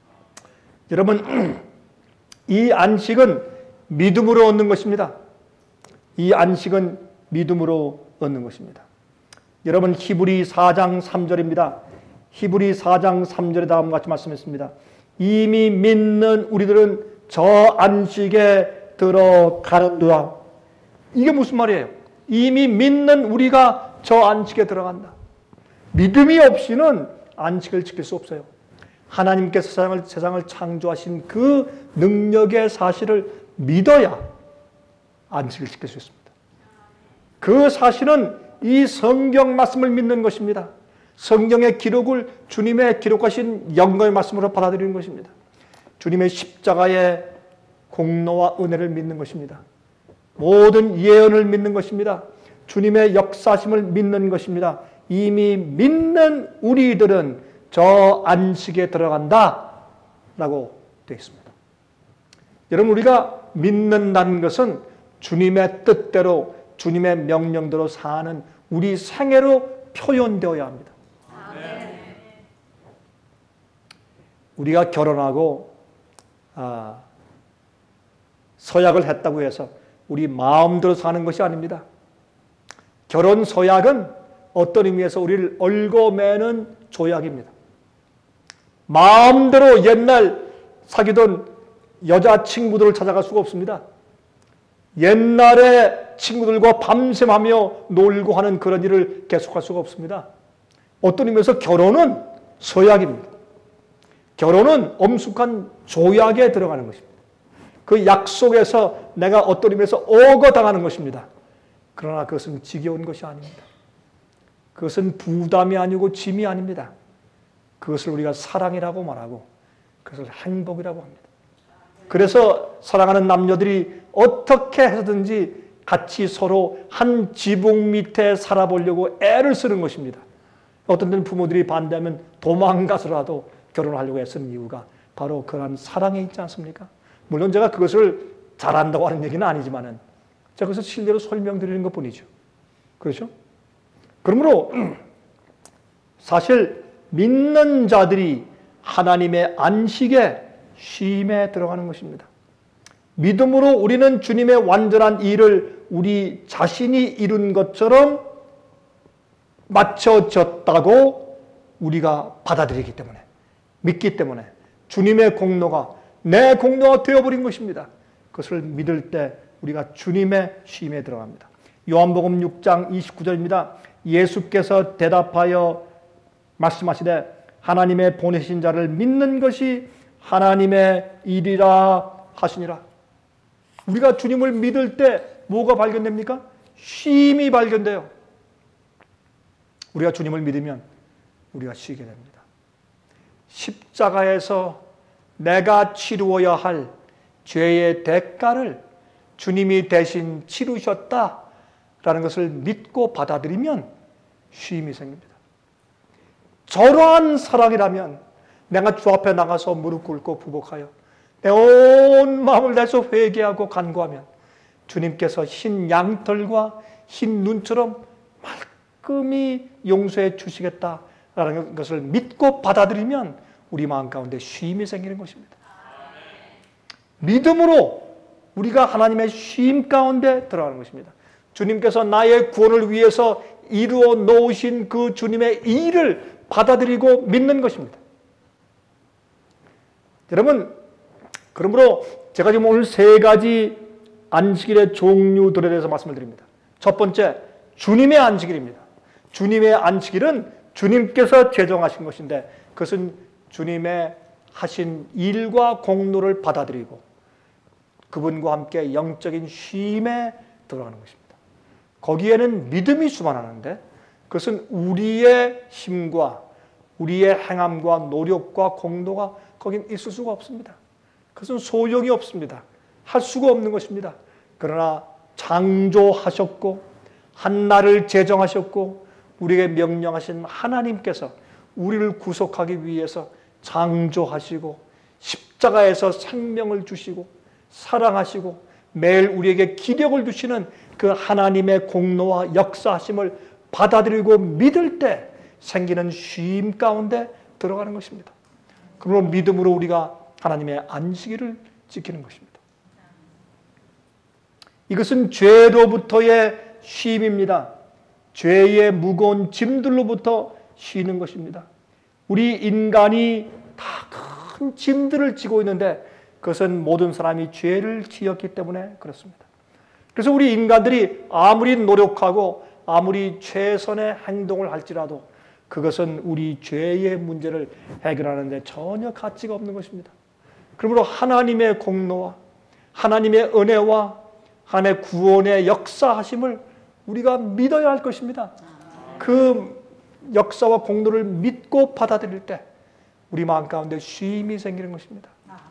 여러분, 이 안식은 믿음으로 얻는 것입니다. 이 안식은 믿음으로 얻는 것입니다. 여러분, 히브리 4장 3절입니다. 히브리 4장 3절에 다음과 같이 말씀했습니다. 이미 믿는 우리들은 저 안식에 들어가는도다. 이게 무슨 말이에요? 이미 믿는 우리가 저 안식에 들어간다. 믿음이 없이는 안식을 지킬 수 없어요. 하나님께서 세상을 창조하신 그 능력의 사실을 믿어야 안식을 지킬 수 있습니다. 그 사실은 이 성경 말씀을 믿는 것입니다. 성경의 기록을 주님의 기록하신 영광의 말씀으로 받아들이는 것입니다. 주님의 십자가의 공로와 은혜를 믿는 것입니다. 모든 예언을 믿는 것입니다. 주님의 역사심을 믿는 것입니다. 이미 믿는 우리들은 저 안식에 들어간다 라고 되어 있습니다. 여러분, 우리가 믿는다는 것은 주님의 뜻대로 주님의 명령대로 사는 우리 생애로 표현되어야 합니다. 우리가 결혼하고 서약을 했다고 해서 우리 마음대로 사는 것이 아닙니다. 결혼 서약은 어떤 의미에서 우리를 얽어매는 조약입니다. 마음대로 옛날 사귀던 여자친구들을 찾아갈 수가 없습니다. 옛날에 친구들과 밤샘하며 놀고 하는 그런 일을 계속할 수가 없습니다. 어떤 의미에서 결혼은 서약입니다. 결혼은 엄숙한 조약에 들어가는 것입니다. 그 약속에서 내가 어떤 의미에서 억어당하는 것입니다. 그러나 그것은 지겨운 것이 아닙니다. 그것은 부담이 아니고 짐이 아닙니다. 그것을 우리가 사랑이라고 말하고 그것을 행복이라고 합니다. 그래서 사랑하는 남녀들이 어떻게 해서든지 같이 서로 한 지붕 밑에 살아보려고 애를 쓰는 것입니다. 어떤 때는 부모들이 반대하면 도망가서라도 결혼하려고 애쓰는 이유가 바로 그런 사랑에 있지 않습니까? 물론 제가 그것을 잘한다고 하는 얘기는 아니지만은 제가 그것을 실제로 설명드리는 것 뿐이죠. 그렇죠? 그러므로 사실 믿는 자들이 하나님의 안식에 쉼에 들어가는 것입니다. 믿음으로 우리는 주님의 완전한 일을 우리 자신이 이룬 것처럼 맞춰졌다고 우리가 받아들이기 때문에, 믿기 때문에 주님의 공로가 내 공로가 되어버린 것입니다. 그것을 믿을 때 우리가 주님의 쉼에 들어갑니다. 요한복음 6장 29절입니다. 예수께서 대답하여 말씀하시되 하나님의 보내신 자를 믿는 것이 하나님의 일이라 하시니라. 우리가 주님을 믿을 때 뭐가 발견됩니까? 쉼이 발견돼요. 우리가 주님을 믿으면 우리가 쉬게 됩니다. 십자가에서 내가 치루어야 할 죄의 대가를 주님이 대신 치르셨다라는 것을 믿고 받아들이면 쉼이 생깁니다. 저러한 사랑이라면 내가 주 앞에 나가서 무릎 꿇고 부복하여 내 온 마음을 다해서 회개하고 간구하면 주님께서 흰 양털과 흰 눈처럼 말끔히 용서해 주시겠다라는 것을 믿고 받아들이면 우리 마음 가운데 쉼이 생기는 것입니다. 믿음으로 우리가 하나님의 쉼 가운데 들어가는 것입니다. 주님께서 나의 구원을 위해서 이루어 놓으신 그 주님의 일을 받아들이고 믿는 것입니다. 여러분, 그러므로 제가 지금 오늘 세 가지 안식일의 종류들에 대해서 말씀을 드립니다. 첫 번째, 주님의 안식일입니다. 주님의 안식일은 주님께서 제정하신 것인데 그것은 주님의 하신 일과 공로를 받아들이고 그분과 함께 영적인 쉼에 들어가는 것입니다. 거기에는 믿음이 수반하는데 그것은 우리의 힘과 우리의 행함과 노력과 공로가 거긴 있을 수가 없습니다. 그것은 소용이 없습니다. 할 수가 없는 것입니다. 그러나 창조하셨고 한날을 제정하셨고 우리에게 명령하신 하나님께서 우리를 구속하기 위해서 창조하시고 십자가에서 생명을 주시고 사랑하시고 매일 우리에게 기력을 주시는 그 하나님의 공로와 역사하심을 받아들이고 믿을 때 생기는 쉼 가운데 들어가는 것입니다. 그러므로 믿음으로 우리가 하나님의 안식일을 지키는 것입니다. 이것은 죄로부터의 쉼입니다. 죄의 무거운 짐들로부터 쉬는 것입니다. 우리 인간이 다 큰 짐들을 지고 있는데 그것은 모든 사람이 죄를 지었기 때문에 그렇습니다. 그래서 우리 인간들이 아무리 노력하고 아무리 최선의 행동을 할지라도 그것은 우리 죄의 문제를 해결하는 데 전혀 가치가 없는 것입니다. 그러므로 하나님의 공로와 하나님의 은혜와 하나님의 구원의 역사하심을 우리가 믿어야 할 것입니다. 그 역사와 공로를 믿고 받아들일 때 우리 마음 가운데 쉼이 생기는 것입니다.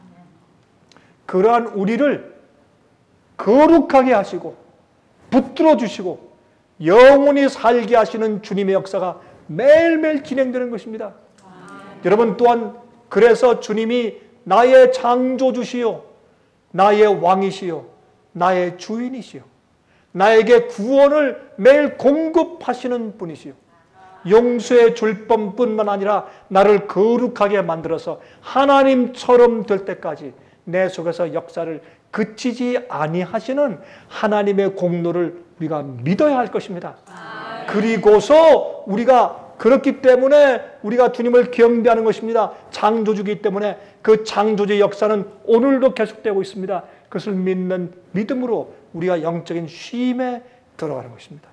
그러한 우리를 거룩하게 하시고 붙들어 주시고 영원히 살게 하시는 주님의 역사가 매일매일 진행되는 것입니다. 여러분 또한 그래서 주님이 나의 창조주시요 나의 왕이시요 나의 주인이시요 나에게 구원을 매일 공급하시는 분이시요 용서해 줄 뿐만 아니라 나를 거룩하게 만들어서 하나님처럼 될 때까지 내 속에서 역사를 그치지 아니하시는 하나님의 공로를 우리가 믿어야 할 것입니다. 그리고서 우리가 그렇기 때문에 우리가 주님을 경배하는 것입니다. 창조주기 때문에 그 창조주의 역사는 오늘도 계속되고 있습니다. 그것을 믿는 믿음으로 우리가 영적인 쉼에 들어가는 것입니다.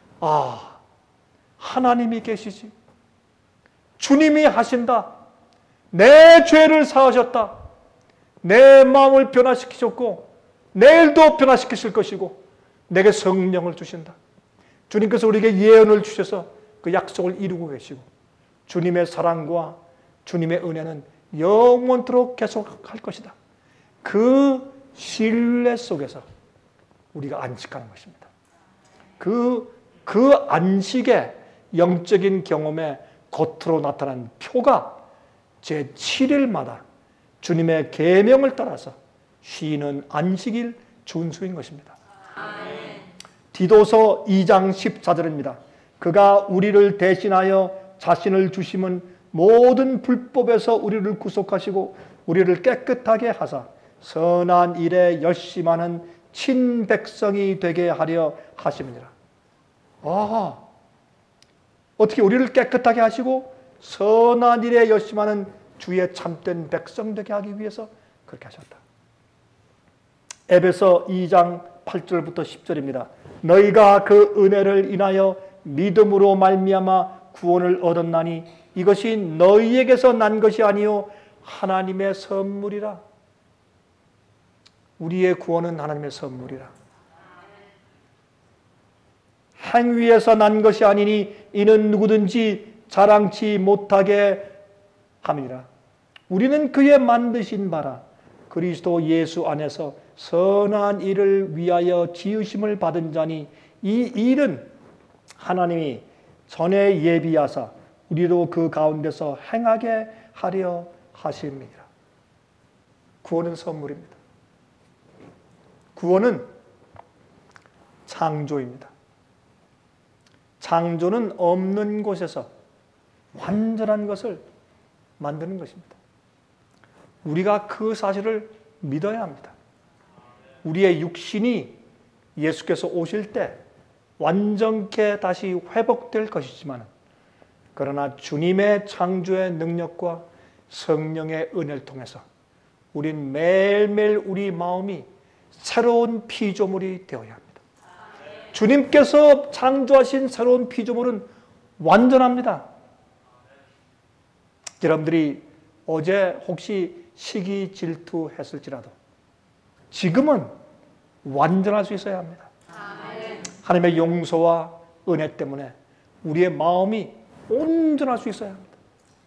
하나님이 계시지. 주님이 하신다. 내 죄를 사하셨다. 내 마음을 변화시키셨고 내일도 변화시키실 것이고 내게 성령을 주신다. 주님께서 우리에게 예언을 주셔서 그 약속을 이루고 계시고 주님의 사랑과 주님의 은혜는 영원토록 계속할 것이다. 그 신뢰 속에서 우리가 안식하는 것입니다. 그 안식의 영적인 경험에 겉으로 나타난 표가 제7일마다 주님의 계명을 따라서 쉬는 안식일 준수인 것입니다. 디도서 2장 14절입니다. 그가 우리를 대신하여 자신을 주심은 모든 불법에서 우리를 구속하시고 우리를 깨끗하게 하사 선한 일에 열심하는 친백성이 되게 하려 하심이니라. 어떻게 우리를 깨끗하게 하시고 선한 일에 열심하는 주의 참된 백성 되게 하기 위해서 그렇게 하셨다. 에베소 2장 8절부터 10절입니다. 너희가 그 은혜를 인하여 믿음으로 말미암아 구원을 얻었나니 이것이 너희에게서 난 것이 아니요 하나님의 선물이라. 우리의 구원은 하나님의 선물이라. 행위에서 난 것이 아니니 이는 누구든지 자랑치 못하게 함이라. 우리는 그의 만드신 바라 그리스도 예수 안에서 선한 일을 위하여 지으심을 받은 자니 이 일은 하나님이 전에 예비하사 우리도 그 가운데서 행하게 하려 하심이니라. 구원은 선물입니다. 구원은 창조입니다. 창조는 없는 곳에서 완전한 것을 만드는 것입니다. 우리가 그 사실을 믿어야 합니다. 우리의 육신이 예수께서 오실 때 완전케 다시 회복될 것이지만 그러나 주님의 창조의 능력과 성령의 은혜를 통해서 우린 매일매일 우리 마음이 새로운 피조물이 되어야 합니다. 주님께서 창조하신 새로운 피조물은 완전합니다. 여러분들이 어제 혹시 시기 질투했을지라도 지금은 완전할 수 있어야 합니다. 하나님의 용서와 은혜 때문에 우리의 마음이 온전할 수 있어야 합니다.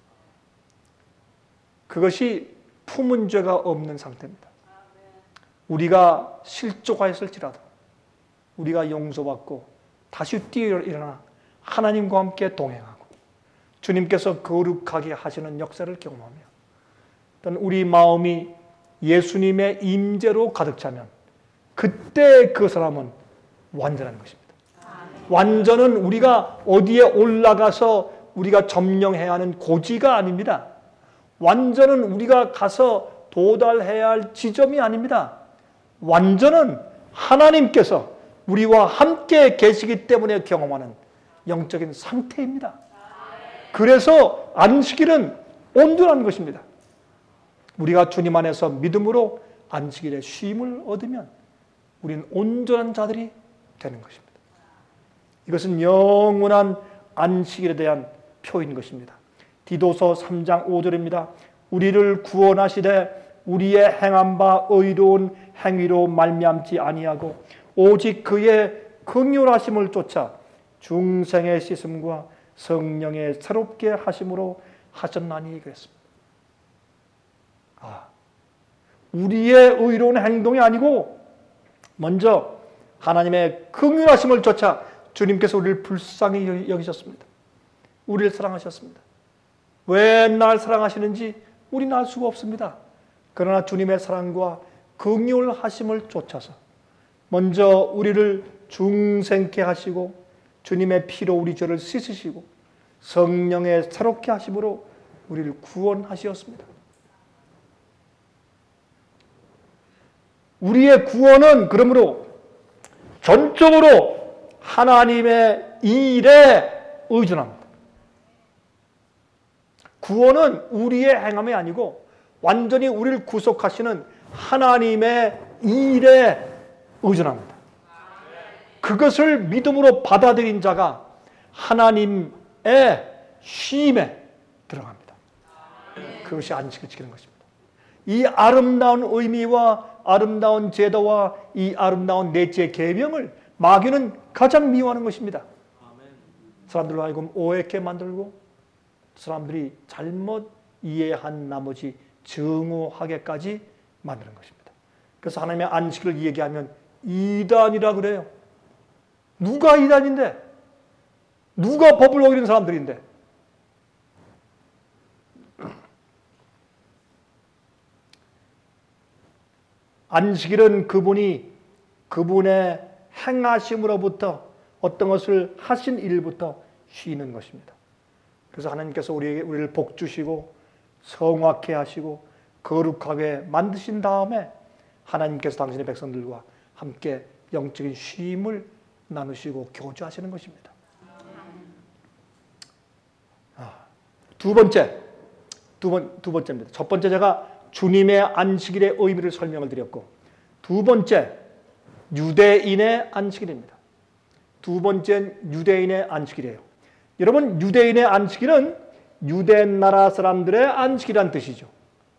그것이 품은 죄가 없는 상태입니다. 우리가 실족하였을지라도 우리가 용서받고 다시 뛰어 일어나 하나님과 함께 동행하고 주님께서 거룩하게 하시는 역사를 경험하며 또는 우리 마음이 예수님의 임재로 가득 차면 그때 그 사람은 완전한 것입니다. 완전은 우리가 어디에 올라가서 우리가 점령해야 하는 고지가 아닙니다. 완전은 우리가 가서 도달해야 할 지점이 아닙니다. 완전은 하나님께서 우리와 함께 계시기 때문에 경험하는 영적인 상태입니다. 그래서 안식일은 온전한 것입니다. 우리가 주님 안에서 믿음으로 안식일에 쉼을 얻으면 우리는 온전한 자들이 되는 것입니다. 이것은 영원한 안식일에 대한 표인 것입니다. 디도서 3장 5절입니다. 우리를 구원하시되 우리의 행한 바 의로운 행위로 말미암지 아니하고 오직 그의 긍휼하심을 쫓아 중생의 씻음과 성령의 새롭게 하심으로 하셨나니 그랬습니다. 우리의 의로운 행동이 아니고 먼저 하나님의 긍휼하심을 쫓아 주님께서 우리를 불쌍히 여기셨습니다. 우리를 사랑하셨습니다. 왜 날 사랑하시는지 우리는 알 수가 없습니다. 그러나 주님의 사랑과 긍휼하심을 쫓아서 먼저 우리를 중생케 하시고 주님의 피로 우리 죄를 씻으시고 성령의 새롭게 하심으로 우리를 구원하셨습니다. 우리의 구원은 그러므로 전적으로 하나님의 일에 의존합니다. 구원은 우리의 행함이 아니고 완전히 우리를 구속하시는 하나님의 일에 의존합니다. 그것을 믿음으로 받아들인 자가 하나님의 쉼에 들어갑니다. 그것이 안식을 지키는 것입니다. 이 아름다운 의미와 아름다운 제도와 이 아름다운 넷째 계명을 마귀는 가장 미워하는 것입니다. 사람들로 하여금 오해케 만들고 사람들이 잘못 이해한 나머지 증오하게까지 만드는 것입니다. 그래서 하나님의 안식을 얘기하면 이단이라 그래요. 누가 이단인데? 누가 법을 어기는 사람들인데? 안식일은 그분의 행하심으로부터 어떤 것을 하신 일부터 쉬는 것입니다. 그래서 하나님께서 우리를 복 주시고 성화케 하시고 거룩하게 만드신 다음에 하나님께서 당신의 백성들과 함께 영적인 쉼을 나누시고 교제하시는 것입니다. 두 번째입니다. 첫 번째 제가 주님의 안식일의 의미를 설명을 드렸고 두 번째 유대인의 안식일입니다. 두 번째는 유대인의 안식일이에요. 여러분 유대인의 안식일은 유대 나라 사람들의 안식이라는 뜻이죠.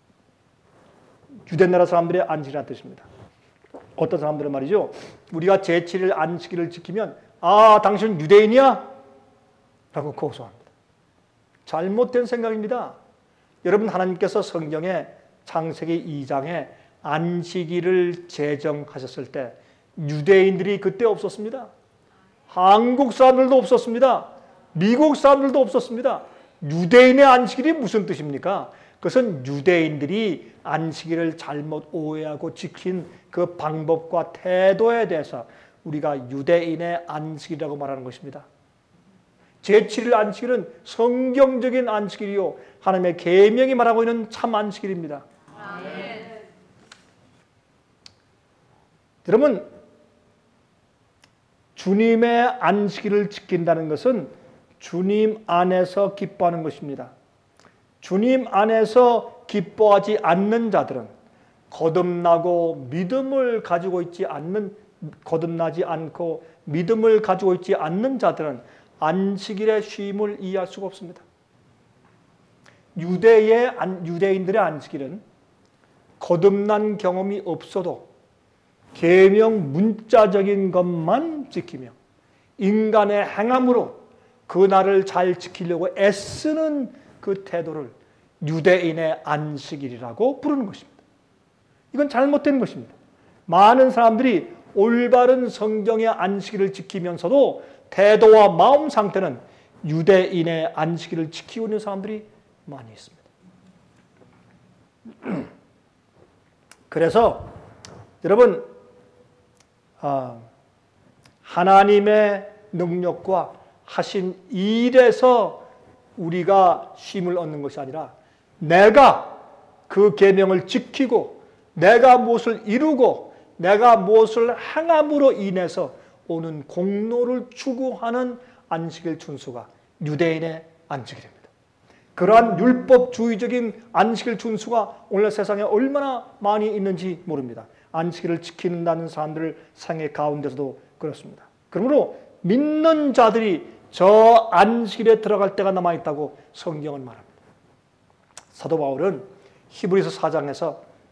유대 나라 사람들의 안식이라는 뜻입니다. 어떤 사람들은 말이죠. 우리가 제7일 안식일을 지키면 당신 유대인이야? 라고 고소합니다. 잘못된 생각입니다. 여러분 하나님께서 성경에 창세기 2장에 안식일을 제정하셨을 때 유대인들이 그때 없었습니다. 한국 사람들도 없었습니다. 미국 사람들도 없었습니다. 유대인의 안식일이 무슨 뜻입니까? 그것은 유대인들이 안식일을 잘못 오해하고 지킨 그 방법과 태도에 대해서 우리가 유대인의 안식일이라고 말하는 것입니다. 제7일 안식일은 성경적인 안식일이요 하나님의 계명이 말하고 있는 참 안식일입니다. 여러분 주님의 안식일을 지킨다는 것은 주님 안에서 기뻐하는 것입니다. 주님 안에서 기뻐하지 않는 자들은 거듭나지 않고 믿음을 가지고 있지 않는 자들은 안식일의 쉼을 이해할 수가 없습니다. 유대인들의 안식일은 거듭난 경험이 없어도 계명 문자적인 것만 지키며 인간의 행함으로 그날을 잘 지키려고 애쓰는 그 태도를 유대인의 안식일이라고 부르는 것입니다. 이건 잘못된 것입니다. 많은 사람들이 올바른 성경의 안식일을 지키면서도 태도와 마음 상태는 유대인의 안식일을 지키고 있는 사람들이 많이 있습니다. 그래서 여러분 하나님의 능력과 하신 일에서 우리가 쉼을 얻는 것이 아니라 내가 그 계명을 지키고 내가 무엇을 이루고 내가 무엇을 행함으로 인해서 오는 공로를 추구하는 안식일 준수가 유대인의 안식일입니다. 그러한 율법주의적인 안식일 준수가 오늘 세상에 얼마나 많이 있는지 모릅니다. 안식일을 지킨다는 사람들 생애 가운데서도 그렇습니다. 그러므로 믿는 자들이 저 안식일에 들어갈 때가 남아있다고 성경은 말합니다. 사도 바울은 히브리서 4장에서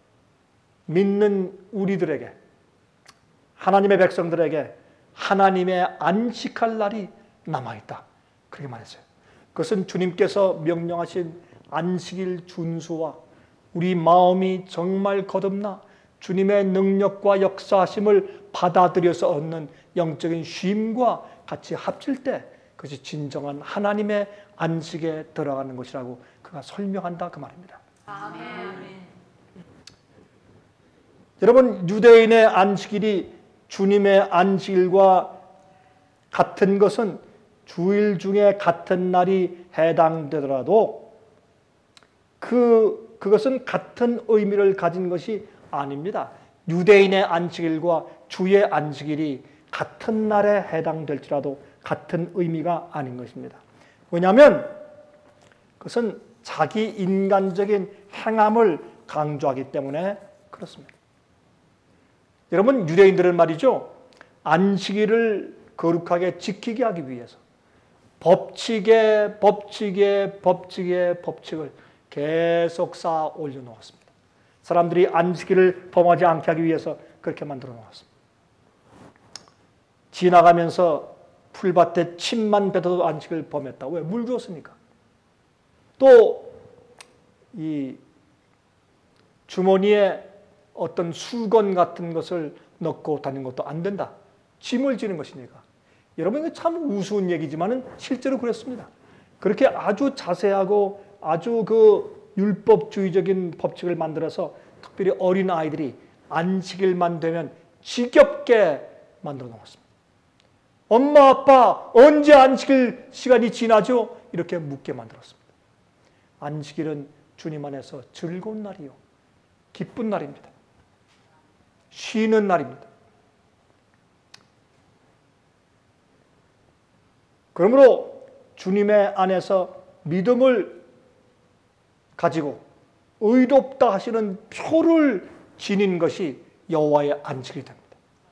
믿는 우리들에게, 하나님의 백성들에게 하나님의 안식할 날이 남아있다, 그렇게 말했어요. 그것은 주님께서 명령하신 안식일 준수와 우리 마음이 정말 거듭나 주님의 능력과 역사하심을 받아들여서 얻는 영적인 쉼과 같이 합칠 때 그것이 진정한 하나님의 안식에 들어가는 것이라고 그가 설명한다, 그 말입니다. 아멘. 여러분, 유대인의 안식일이 주님의 안식일과 같은 것은 주일 중에 같은 날이 해당되더라도 그것은 같은 의미를 가진 것이 아닙니다. 유대인의 안식일과 주의 안식일이 같은 날에 해당될지라도 같은 의미가 아닌 것입니다. 왜냐하면 그것은 자기 인간적인 행함을 강조하기 때문에 그렇습니다. 여러분, 유대인들은 말이죠, 안식일을 거룩하게 지키게 하기 위해서 법칙을 계속 쌓아 올려놓았습니다. 사람들이 안식일을 범하지 않게 하기 위해서 그렇게 만들어 놓았습니다. 지나가면서 풀밭에 침만 뱉어도 안식을 범했다. 왜? 물 주었으니까. 또 이 주머니에 어떤 수건 같은 것을 넣고 다니는 것도 안 된다. 짐을 지는 것이니까. 여러분, 이거 참 우스운 얘기지만은 실제로 그랬습니다. 그렇게 아주 자세하고 아주 그 율법주의적인 법칙을 만들어서 특별히 어린 아이들이 안식일만 되면 지겹게 만들어 놓았습니다. 엄마, 아빠, 언제 안식일 시간이 지나죠? 이렇게 묻게 만들었습니다. 안식일은 주님 안에서 즐거운 날이요, 기쁜 날입니다. 쉬는 날입니다. 그러므로 주님의 안에서 믿음을 가지고 의롭다 하시는 표를 지닌 것이 여호와의 안식일이 됩니다.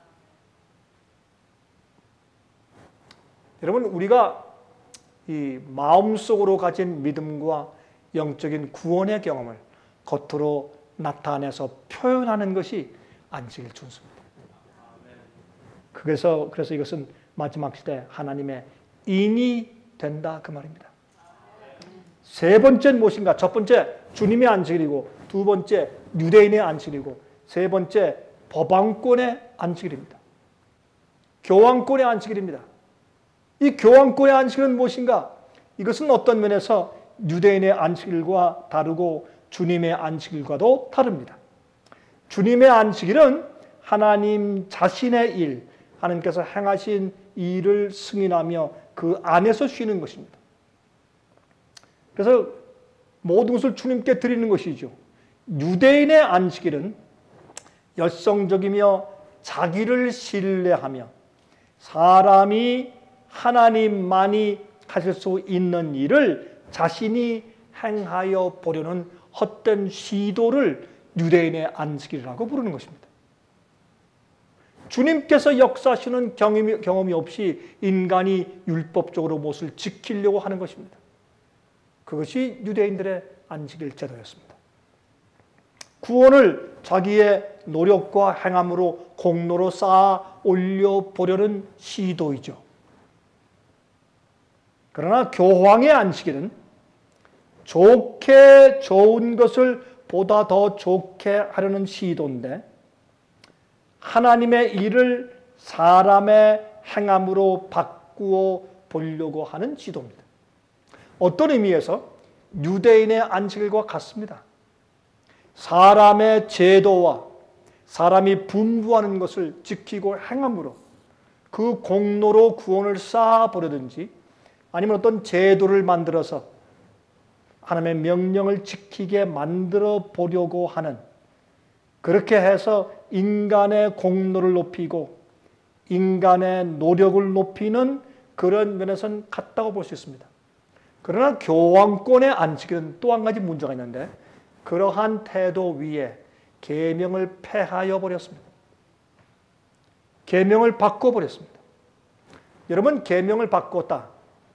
여러분, 우리가 이 마음속으로 가진 믿음과 영적인 구원의 경험을 겉으로 나타내서 표현하는 것이 안식일 준수입니다. 그래서 이것은 마지막 시대 하나님의 인이 된다, 그 말입니다. 세 번째는 무엇인가? 첫 번째 주님의 안식일이고, 두 번째 유대인의 안식일이고, 세 번째 법왕권의 안식일입니다. 교황권의 안식일입니다. 이 교황권의 안식일은 무엇인가? 이것은 어떤 면에서 유대인의 안식일과 다르고 주님의 안식일과도 다릅니다. 주님의 안식일은 하나님 자신의 일, 하나님께서 행하신 일을 승인하며 그 안에서 쉬는 것입니다. 그래서 모든 것을 주님께 드리는 것이죠. 유대인의 안식일은 열성적이며 자기를 신뢰하며 사람이 하나님만이 하실 수 있는 일을 자신이 행하여 보려는 헛된 시도를 유대인의 안식일이라고 부르는 것입니다. 주님께서 역사하시는 경험이 없이 인간이 율법적으로 무엇을 지키려고 하는 것입니다. 그것이 유대인들의 안식일 제도였습니다. 구원을 자기의 노력과 행함으로 공로로 쌓아 올려보려는 시도이죠. 그러나 교황의 안식일은 좋은 것을 보다 더 좋게 하려는 시도인데, 하나님의 일을 사람의 행함으로 바꾸어 보려고 하는 시도입니다. 어떤 의미에서 유대인의 안식일과 같습니다. 사람의 제도와 사람이 분부하는 것을 지키고 행함으로 그 공로로 구원을 쌓아보려든지, 아니면 어떤 제도를 만들어서 하나님의 명령을 지키게 만들어 보려고 하는, 그렇게 해서 인간의 공로를 높이고 인간의 노력을 높이는 그런 면에서는 같다고 볼 수 있습니다. 그러나 교황권의 안식일은 또 한 가지 문제가 있는데 그러한 태도 위에 계명을 폐하여 버렸습니다. 계명을 바꿔버렸습니다. 여러분, 계명을 바꿨다.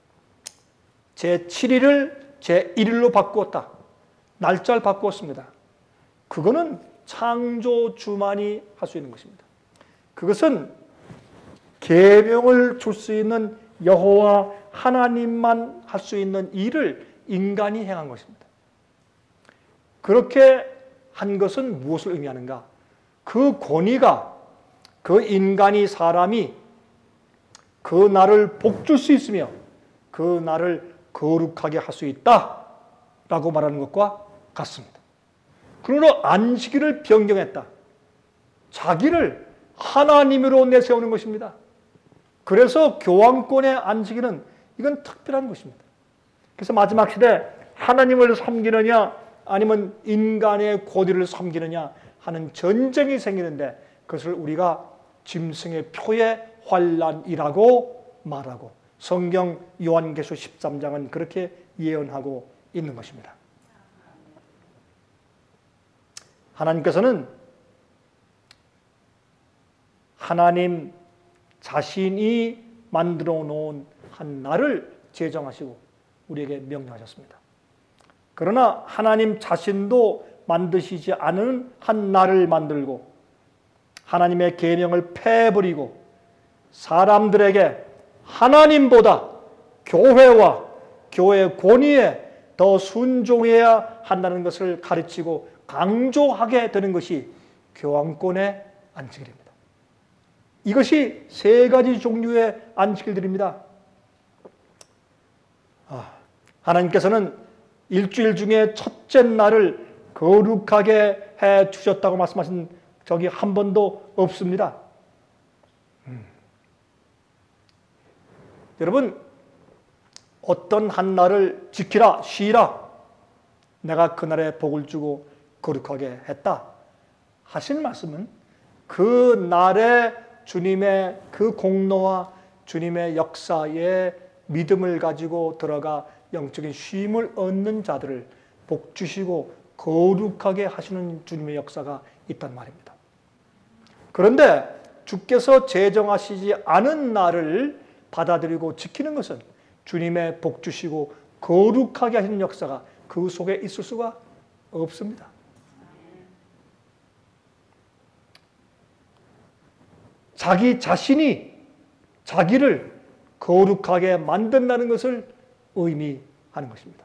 제7일을 제1일로 바꾸었다. 날짜를 바꾸었습니다. 그거는 창조주만이 할 수 있는 것입니다. 그것은 계명을 줄 수 있는 여호와 하나님만 할 수 있는 일을 인간이 행한 것입니다. 그렇게 한 것은 무엇을 의미하는가? 그 권위가 그 인간이 사람이 그 날을 복줄 수 있으며 그 날을 거룩하게 할 수 있다라고 말하는 것과 같습니다. 그러므로 안식일을 변경했다. 자기를 하나님으로 내세우는 것입니다. 그래서 교황권의 안식일은 이건 특별한 것입니다. 그래서 마지막 시대 하나님을 섬기느냐 아니면 인간의 권위를 섬기느냐 하는 전쟁이 생기는데 그것을 우리가 짐승의 표의 환란이라고 말하고 성경 요한계시록 13장은 그렇게 예언하고 있는 것입니다. 하나님께서는 하나님 자신이 만들어 놓은 한 날을 제정하시고 우리에게 명령하셨습니다. 그러나 하나님 자신도 만드시지 않은 한 날을 만들고 하나님의 계명을 폐해버리고 사람들에게 하나님보다 교회와 교회의 권위에 더 순종해야 한다는 것을 가르치고 강조하게 되는 것이 교황권의 안식일입니다. 이것이 세 가지 종류의 안식일들입니다. 하나님께서는 일주일 중에 첫째 날을 거룩하게 해 주셨다고 말씀하신 적이 한 번도 없습니다. 여러분, 어떤 한 날을 지키라, 쉬라, 내가 그날에 복을 주고 거룩하게 했다 하신 말씀은 그 날에 주님의 그 공로와 주님의 역사에 믿음을 가지고 들어가 영적인 쉼을 얻는 자들을 복 주시고 거룩하게 하시는 주님의 역사가 있단 말입니다. 그런데 주께서 제정하시지 않은 날을 받아들이고 지키는 것은 주님의 복 주시고 거룩하게 하시는 역사가 그 속에 있을 수가 없습니다. 자기 자신이 자기를 거룩하게 만든다는 것을 의미하는 것입니다.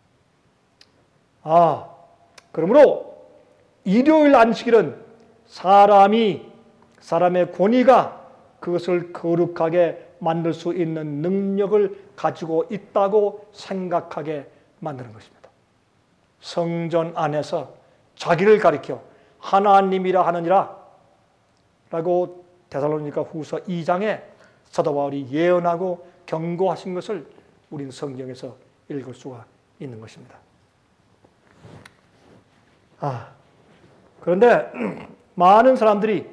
그러므로 일요일 안식일은 사람의 권위가 그것을 거룩하게 만들 수 있는 능력을 가지고 있다고 생각하게 만드는 것입니다. 성전 안에서 자기를 가리켜 하나님이라 하느니라 라고 데살로니가 후서 2장에 사도 바울이 예언하고 경고하신 것을 우리는 성경에서 읽을 수가 있는 것입니다. 그런데 많은 사람들이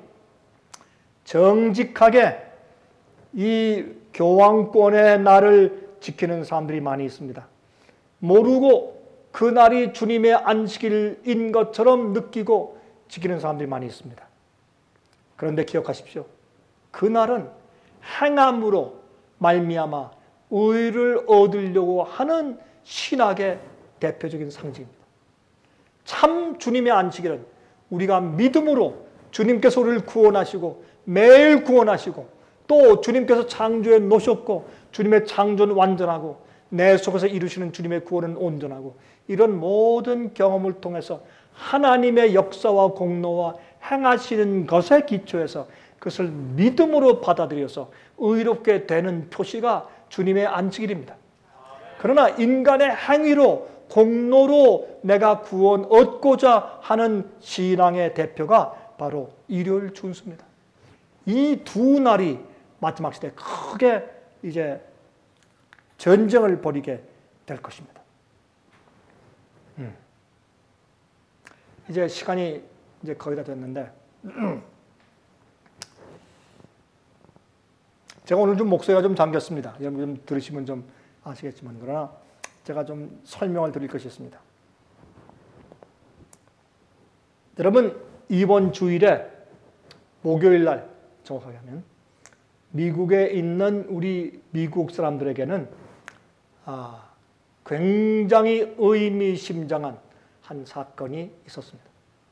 정직하게 이 교황권의 날을 지키는 사람들이 많이 있습니다. 모르고 그 날이 주님의 안식일인 것처럼 느끼고 지키는 사람들이 많이 있습니다. 그런데 기억하십시오. 그 날은 행함으로 말미암아 의를 얻으려고 하는 신학의 대표적인 상징입니다. 참 주님의 안식일은 우리가 믿음으로 주님께서 우리를 구원하시고 매일 구원하시고 또 주님께서 창조해 놓으셨고 주님의 창조는 완전하고 내 속에서 이루시는 주님의 구원은 온전하고 이런 모든 경험을 통해서 하나님의 역사와 공로와 행하시는 것에 기초해서 그것을 믿음으로 받아들여서 의롭게 되는 표시가 주님의 안식일입니다. 그러나 인간의 행위로 공로로 내가 구원 얻고자 하는 신앙의 대표가 바로 일요일 준수입니다. 이 두 날이 마지막 시대에 크게 이제 전쟁을 벌이게 될 것입니다. 이제 시간이 이제 거의 다 됐는데 제가 오늘 좀 목소리가 좀 잠겼습니다. 여러분 좀 들으시면 좀 아시겠지만 그러나 제가 좀 설명을 드릴 것이 있습니다. 여러분, 이번 주일에 목요일 날 정확하게 하면 미국에 있는 우리 미국 사람들에게는 굉장히 의미심장한 한 사건이 있었습니다.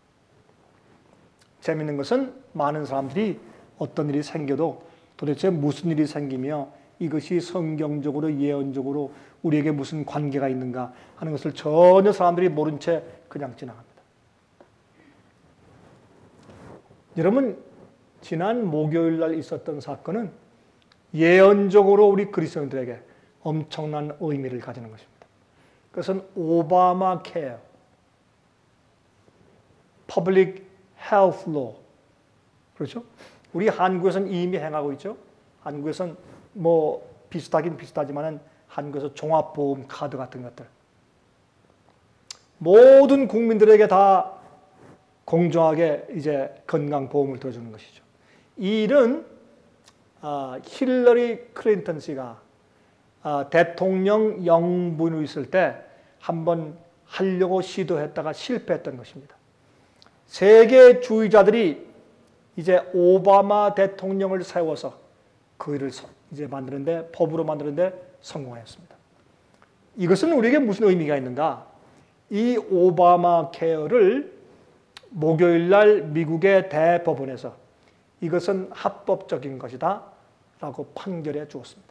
재미있는 것은 많은 사람들이 어떤 일이 생겨도 도대체 무슨 일이 생기며 이것이 성경적으로 예언적으로 우리에게 무슨 관계가 있는가 하는 것을 전혀 사람들이 모른 채 그냥 지나갑니다. 여러분, 지난 목요일 날 있었던 사건은 예언적으로 우리 그리스도인들에게 엄청난 의미를 가지는 것입니다. 그것은 오바마 케어, Public Health Law. 그렇죠? 우리 한국에서는 이미 행하고 있죠. 한국에서는 뭐 비슷하긴 비슷하지만은 한국에서 종합보험 카드 같은 것들. 모든 국민들에게 다 공정하게 이제 건강보험을 들어주는 것이죠. 이 일은 힐러리 클린턴 씨가 대통령 영부인으로 있을 때 한번 하려고 시도했다가 실패했던 것입니다. 세계주의자들이 이제 오바마 대통령을 세워서 그 일을 이제 만드는데, 법으로 만드는데 성공하였습니다. 이것은 우리에게 무슨 의미가 있는가? 이 오바마 케어를 목요일 날 미국의 대법원에서 이것은 합법적인 것이다 라고 판결해 주었습니다.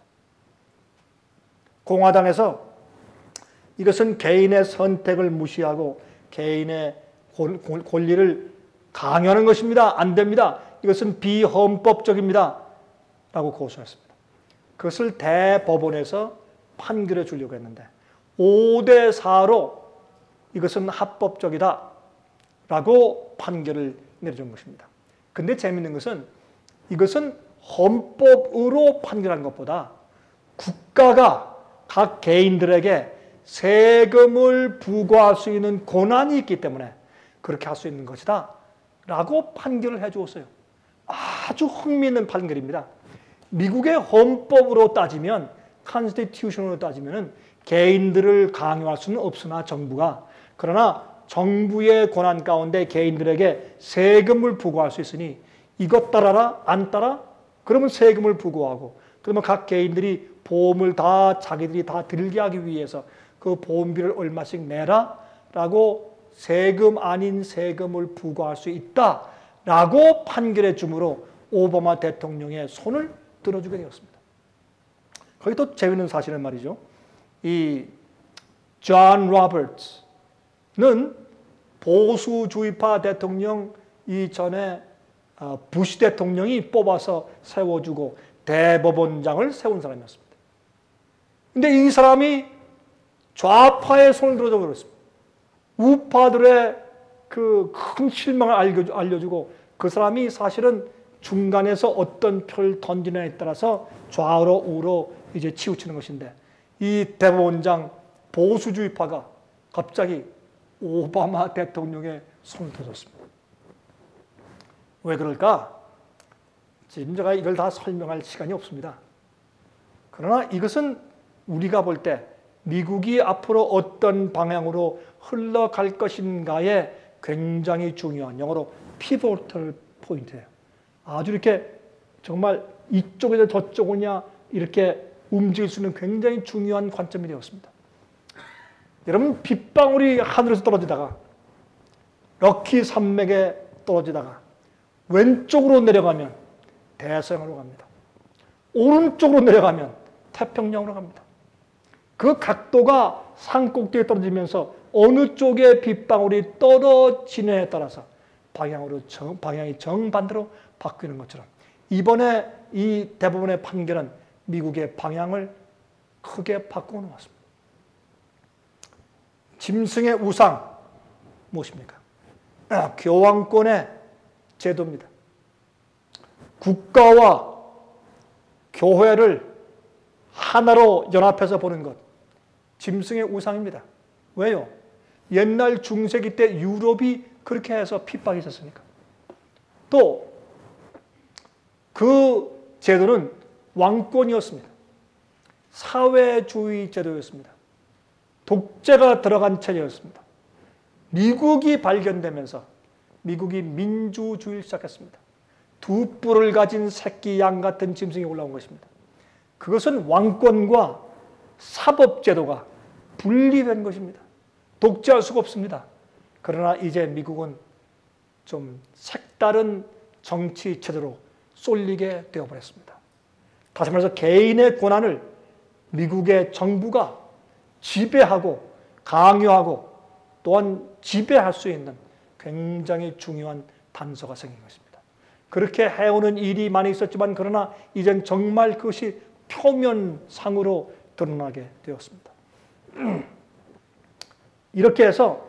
공화당에서 이것은 개인의 선택을 무시하고 개인의 권리를 강요하는 것입니다. 안 됩니다. 이것은 비헌법적입니다 라고 고소했습니다. 그것을 대법원에서 판결해 주려고 했는데 5대 4로 이것은 합법적이다 라고 판결을 내려준 것입니다. 근데 재미있는 것은 이것은 헌법으로 판결한 것보다 국가가 각 개인들에게 세금을 부과할 수 있는 권한이 있기 때문에 그렇게 할 수 있는 것이다 라고 판결을 해 주었어요. 아주 흥미있는 판결입니다. 미국의 헌법으로 따지면, 컨스티튜션으로 따지면 개인들을 강요할 수는 없으나 정부가, 그러나 정부의 권한 가운데 개인들에게 세금을 부과할 수 있으니 이것 따라라, 안 따라? 그러면 세금을 부과하고, 그러면 각 개인들이 보험을 다 자기들이 다 들게 하기 위해서 그 보험비를 얼마씩 내라 라고 세금 아닌 세금을 부과할 수 있다 라고 판결해 주므로 오바마 대통령의 손을 들어주게 되었습니다. 거기 또 재미있는 사실은 말이죠. 이 존 로버츠는 보수주의파 대통령 이전에 부시 대통령이 뽑아서 세워주고 대법원장을 세운 사람이었습니다. 근데 이 사람이 좌파의 손을 들어줘 버렸습니다. 우파들의 그 큰 실망을 알려주고 그 사람이 사실은 중간에서 어떤 표를 던지느냐에 따라서 좌우로 우로 이제 치우치는 것인데 이 대법원장 보수주의파가 갑자기 오바마 대통령의 손을 들어줬습니다. 왜 그럴까? 지금 제가 이걸 다 설명할 시간이 없습니다. 그러나 이것은 우리가 볼 때 미국이 앞으로 어떤 방향으로 흘러갈 것인가에 굉장히 중요한, 영어로 pivotal 포인트예요. 아주 이렇게 정말 이쪽에서 저쪽이냐 이렇게 움직일 수 있는 굉장히 중요한 관점이 되었습니다. 여러분, 빗방울이 하늘에서 떨어지다가 럭키 산맥에 떨어지다가 왼쪽으로 내려가면 대서양으로 갑니다. 오른쪽으로 내려가면 태평양으로 갑니다. 그 각도가 산꼭대기에 떨어지면서 어느 쪽에 빗방울이 떨어지느냐에 따라서 방향이 정반대로 바뀌는 것처럼 이번에 이 대법원의 판결은 미국의 방향을 크게 바꾸어 놓았습니다. 짐승의 우상 무엇입니까? 교황권의 제도입니다. 국가와 교회를 하나로 연합해서 보는 것, 짐승의 우상입니다. 왜요? 옛날 중세기 때 유럽이 그렇게 해서 핍박이 있었으니까. 또 그 제도는 왕권이었습니다. 사회주의 제도였습니다. 독재가 들어간 체제였습니다. 미국이 발견되면서 미국이 민주주의를 시작했습니다. 두 뿔을 가진 새끼 양 같은 짐승이 올라온 것입니다. 그것은 왕권과 사법제도가 분리된 것입니다. 독재할 수가 없습니다. 그러나 이제 미국은 좀 색다른 정치 체제로 쏠리게 되어버렸습니다. 다시 말해서 개인의 권한을 미국의 정부가 지배하고 강요하고 또한 지배할 수 있는 굉장히 중요한 단서가 생긴 것입니다. 그렇게 해오는 일이 많이 있었지만 그러나 이젠 정말 그것이 표면상으로 드러나게 되었습니다. 이렇게 해서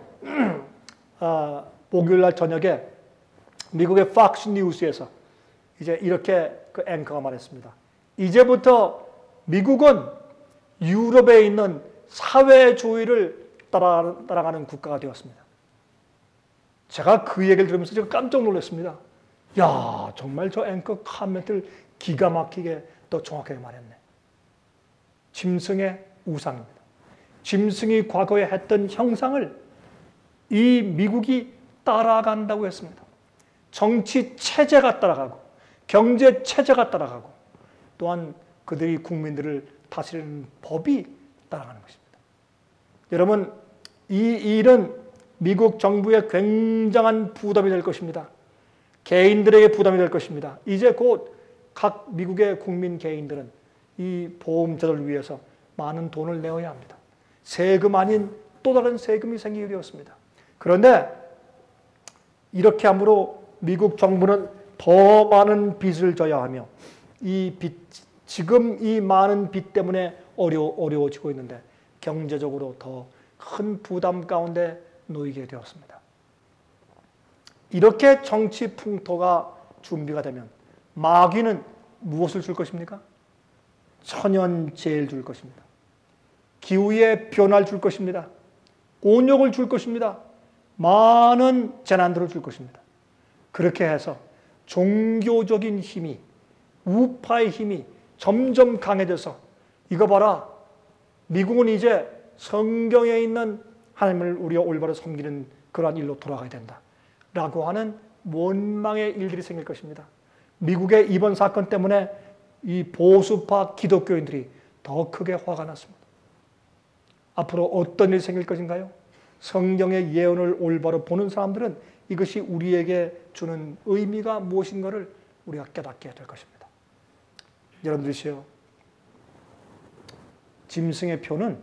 목요일날 저녁에 미국의 팍스 뉴스에서 이제 이렇게 그 앵커가 말했습니다. 이제부터 미국은 유럽에 있는 사회주의를 따라가는 국가가 되었습니다. 제가 그 얘기를 들으면서 제가 깜짝 놀랐습니다. 야, 정말 저 앵커 코멘트를 기가 막히게 또 정확하게 말했네. 짐승의 우상입니다. 짐승이 과거에 했던 형상을 이 미국이 따라간다고 했습니다. 정치 체제가 따라가고 경제 체제가 따라가고 또한 그들이 국민들을 다스리는 법이 따라가는 것입니다. 여러분, 이 일은 미국 정부에 굉장한 부담이 될 것입니다. 개인들에게 부담이 될 것입니다. 이제 곧 각 미국의 국민 개인들은 이 보험제도를 위해서 많은 돈을 내어야 합니다. 세금 아닌 또 다른 세금이 생기게 되었습니다. 그런데 이렇게 함으로 미국 정부는 더 많은 빚을 져야 하며 이 빚, 지금 이 많은 빚 때문에 어려워지고 있는데 경제적으로 더 큰 부담 가운데 놓이게 되었습니다. 이렇게 정치 풍토가 준비가 되면 마귀는 무엇을 줄 것입니까? 천연재해를 줄 것입니다. 기후의 변화를 줄 것입니다. 온역을 줄 것입니다. 많은 재난들을 줄 것입니다. 그렇게 해서 종교적인 힘이, 우파의 힘이 점점 강해져서 이거 봐라, 미국은 이제 성경에 있는 하나님을 우리가 올바로 섬기는 그러한 일로 돌아가야 된다 라고 하는 원망의 일들이 생길 것입니다. 미국의 이번 사건 때문에 이 보수파 기독교인들이 더 크게 화가 났습니다. 앞으로 어떤 일이 생길 것인가요? 성경의 예언을 올바로 보는 사람들은 이것이 우리에게 주는 의미가 무엇인가를 우리가 깨닫게 될 것입니다. 여러분들이시여, 짐승의 표는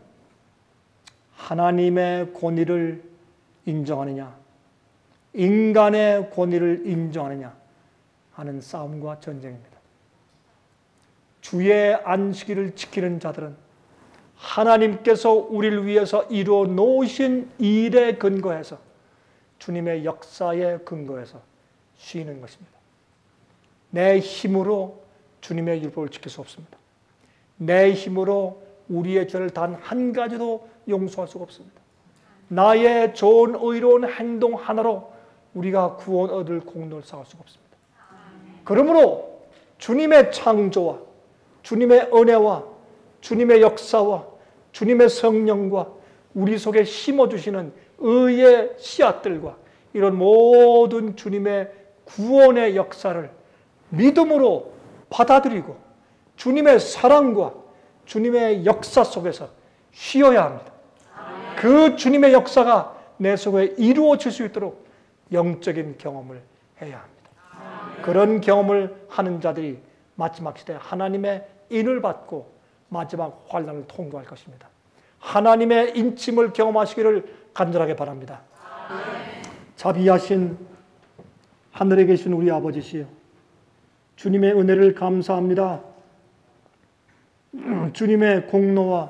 하나님의 권위를 인정하느냐, 인간의 권위를 인정하느냐 하는 싸움과 전쟁입니다. 주의 안식일을 지키는 자들은 하나님께서 우리를 위해서 이루어 놓으신 일에 근거해서 주님의 역사에 근거해서 쉬는 것입니다. 내 힘으로 주님의 율법을 지킬 수 없습니다. 내 힘으로 우리의 죄를 단 한 가지도 용서할 수가 없습니다. 나의 좋은 의로운 행동 하나로 우리가 구원 얻을 공로를 쌓을 수가 없습니다. 그러므로 주님의 창조와 주님의 은혜와 주님의 역사와 주님의 성령과 우리 속에 심어주시는 의의 씨앗들과 이런 모든 주님의 구원의 역사를 믿음으로 받아들이고 주님의 사랑과 주님의 역사 속에서 쉬어야 합니다. 그 주님의 역사가 내 속에 이루어질 수 있도록 영적인 경험을 해야 합니다. 그런 경험을 하는 자들이 마지막 시대에 하나님의 인을 받고 마지막 환난을 통과할 것입니다. 하나님의 인침을 경험하시기를 간절하게 바랍니다. 자비하신 하늘에 계신 우리 아버지시여, 주님의 은혜를 감사합니다. 주님의 공로와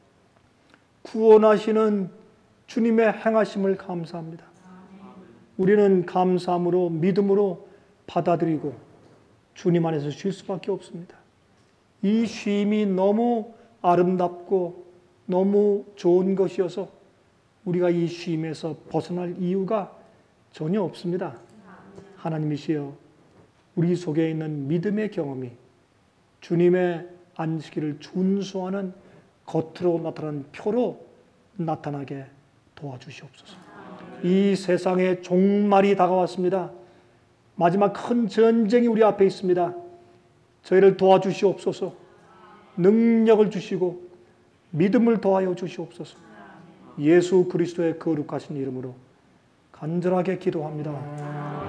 구원하시는 주님의 행하심을 감사합니다. 우리는 감사함으로 믿음으로 받아들이고 주님 안에서 쉴 수밖에 없습니다. 이 쉼이 너무 아름답고 너무 좋은 것이어서 우리가 이 쉼에서 벗어날 이유가 전혀 없습니다. 하나님이시여, 우리 속에 있는 믿음의 경험이 주님의 안식일을 준수하는 겉으로 나타나는 표로 나타나게 도와주시옵소서. 이 세상에 종말이 다가왔습니다. 마지막 큰 전쟁이 우리 앞에 있습니다. 저희를 도와주시옵소서. 능력을 주시고 믿음을 더하여 주시옵소서. 예수 그리스도의 거룩하신 이름으로 간절하게 기도합니다.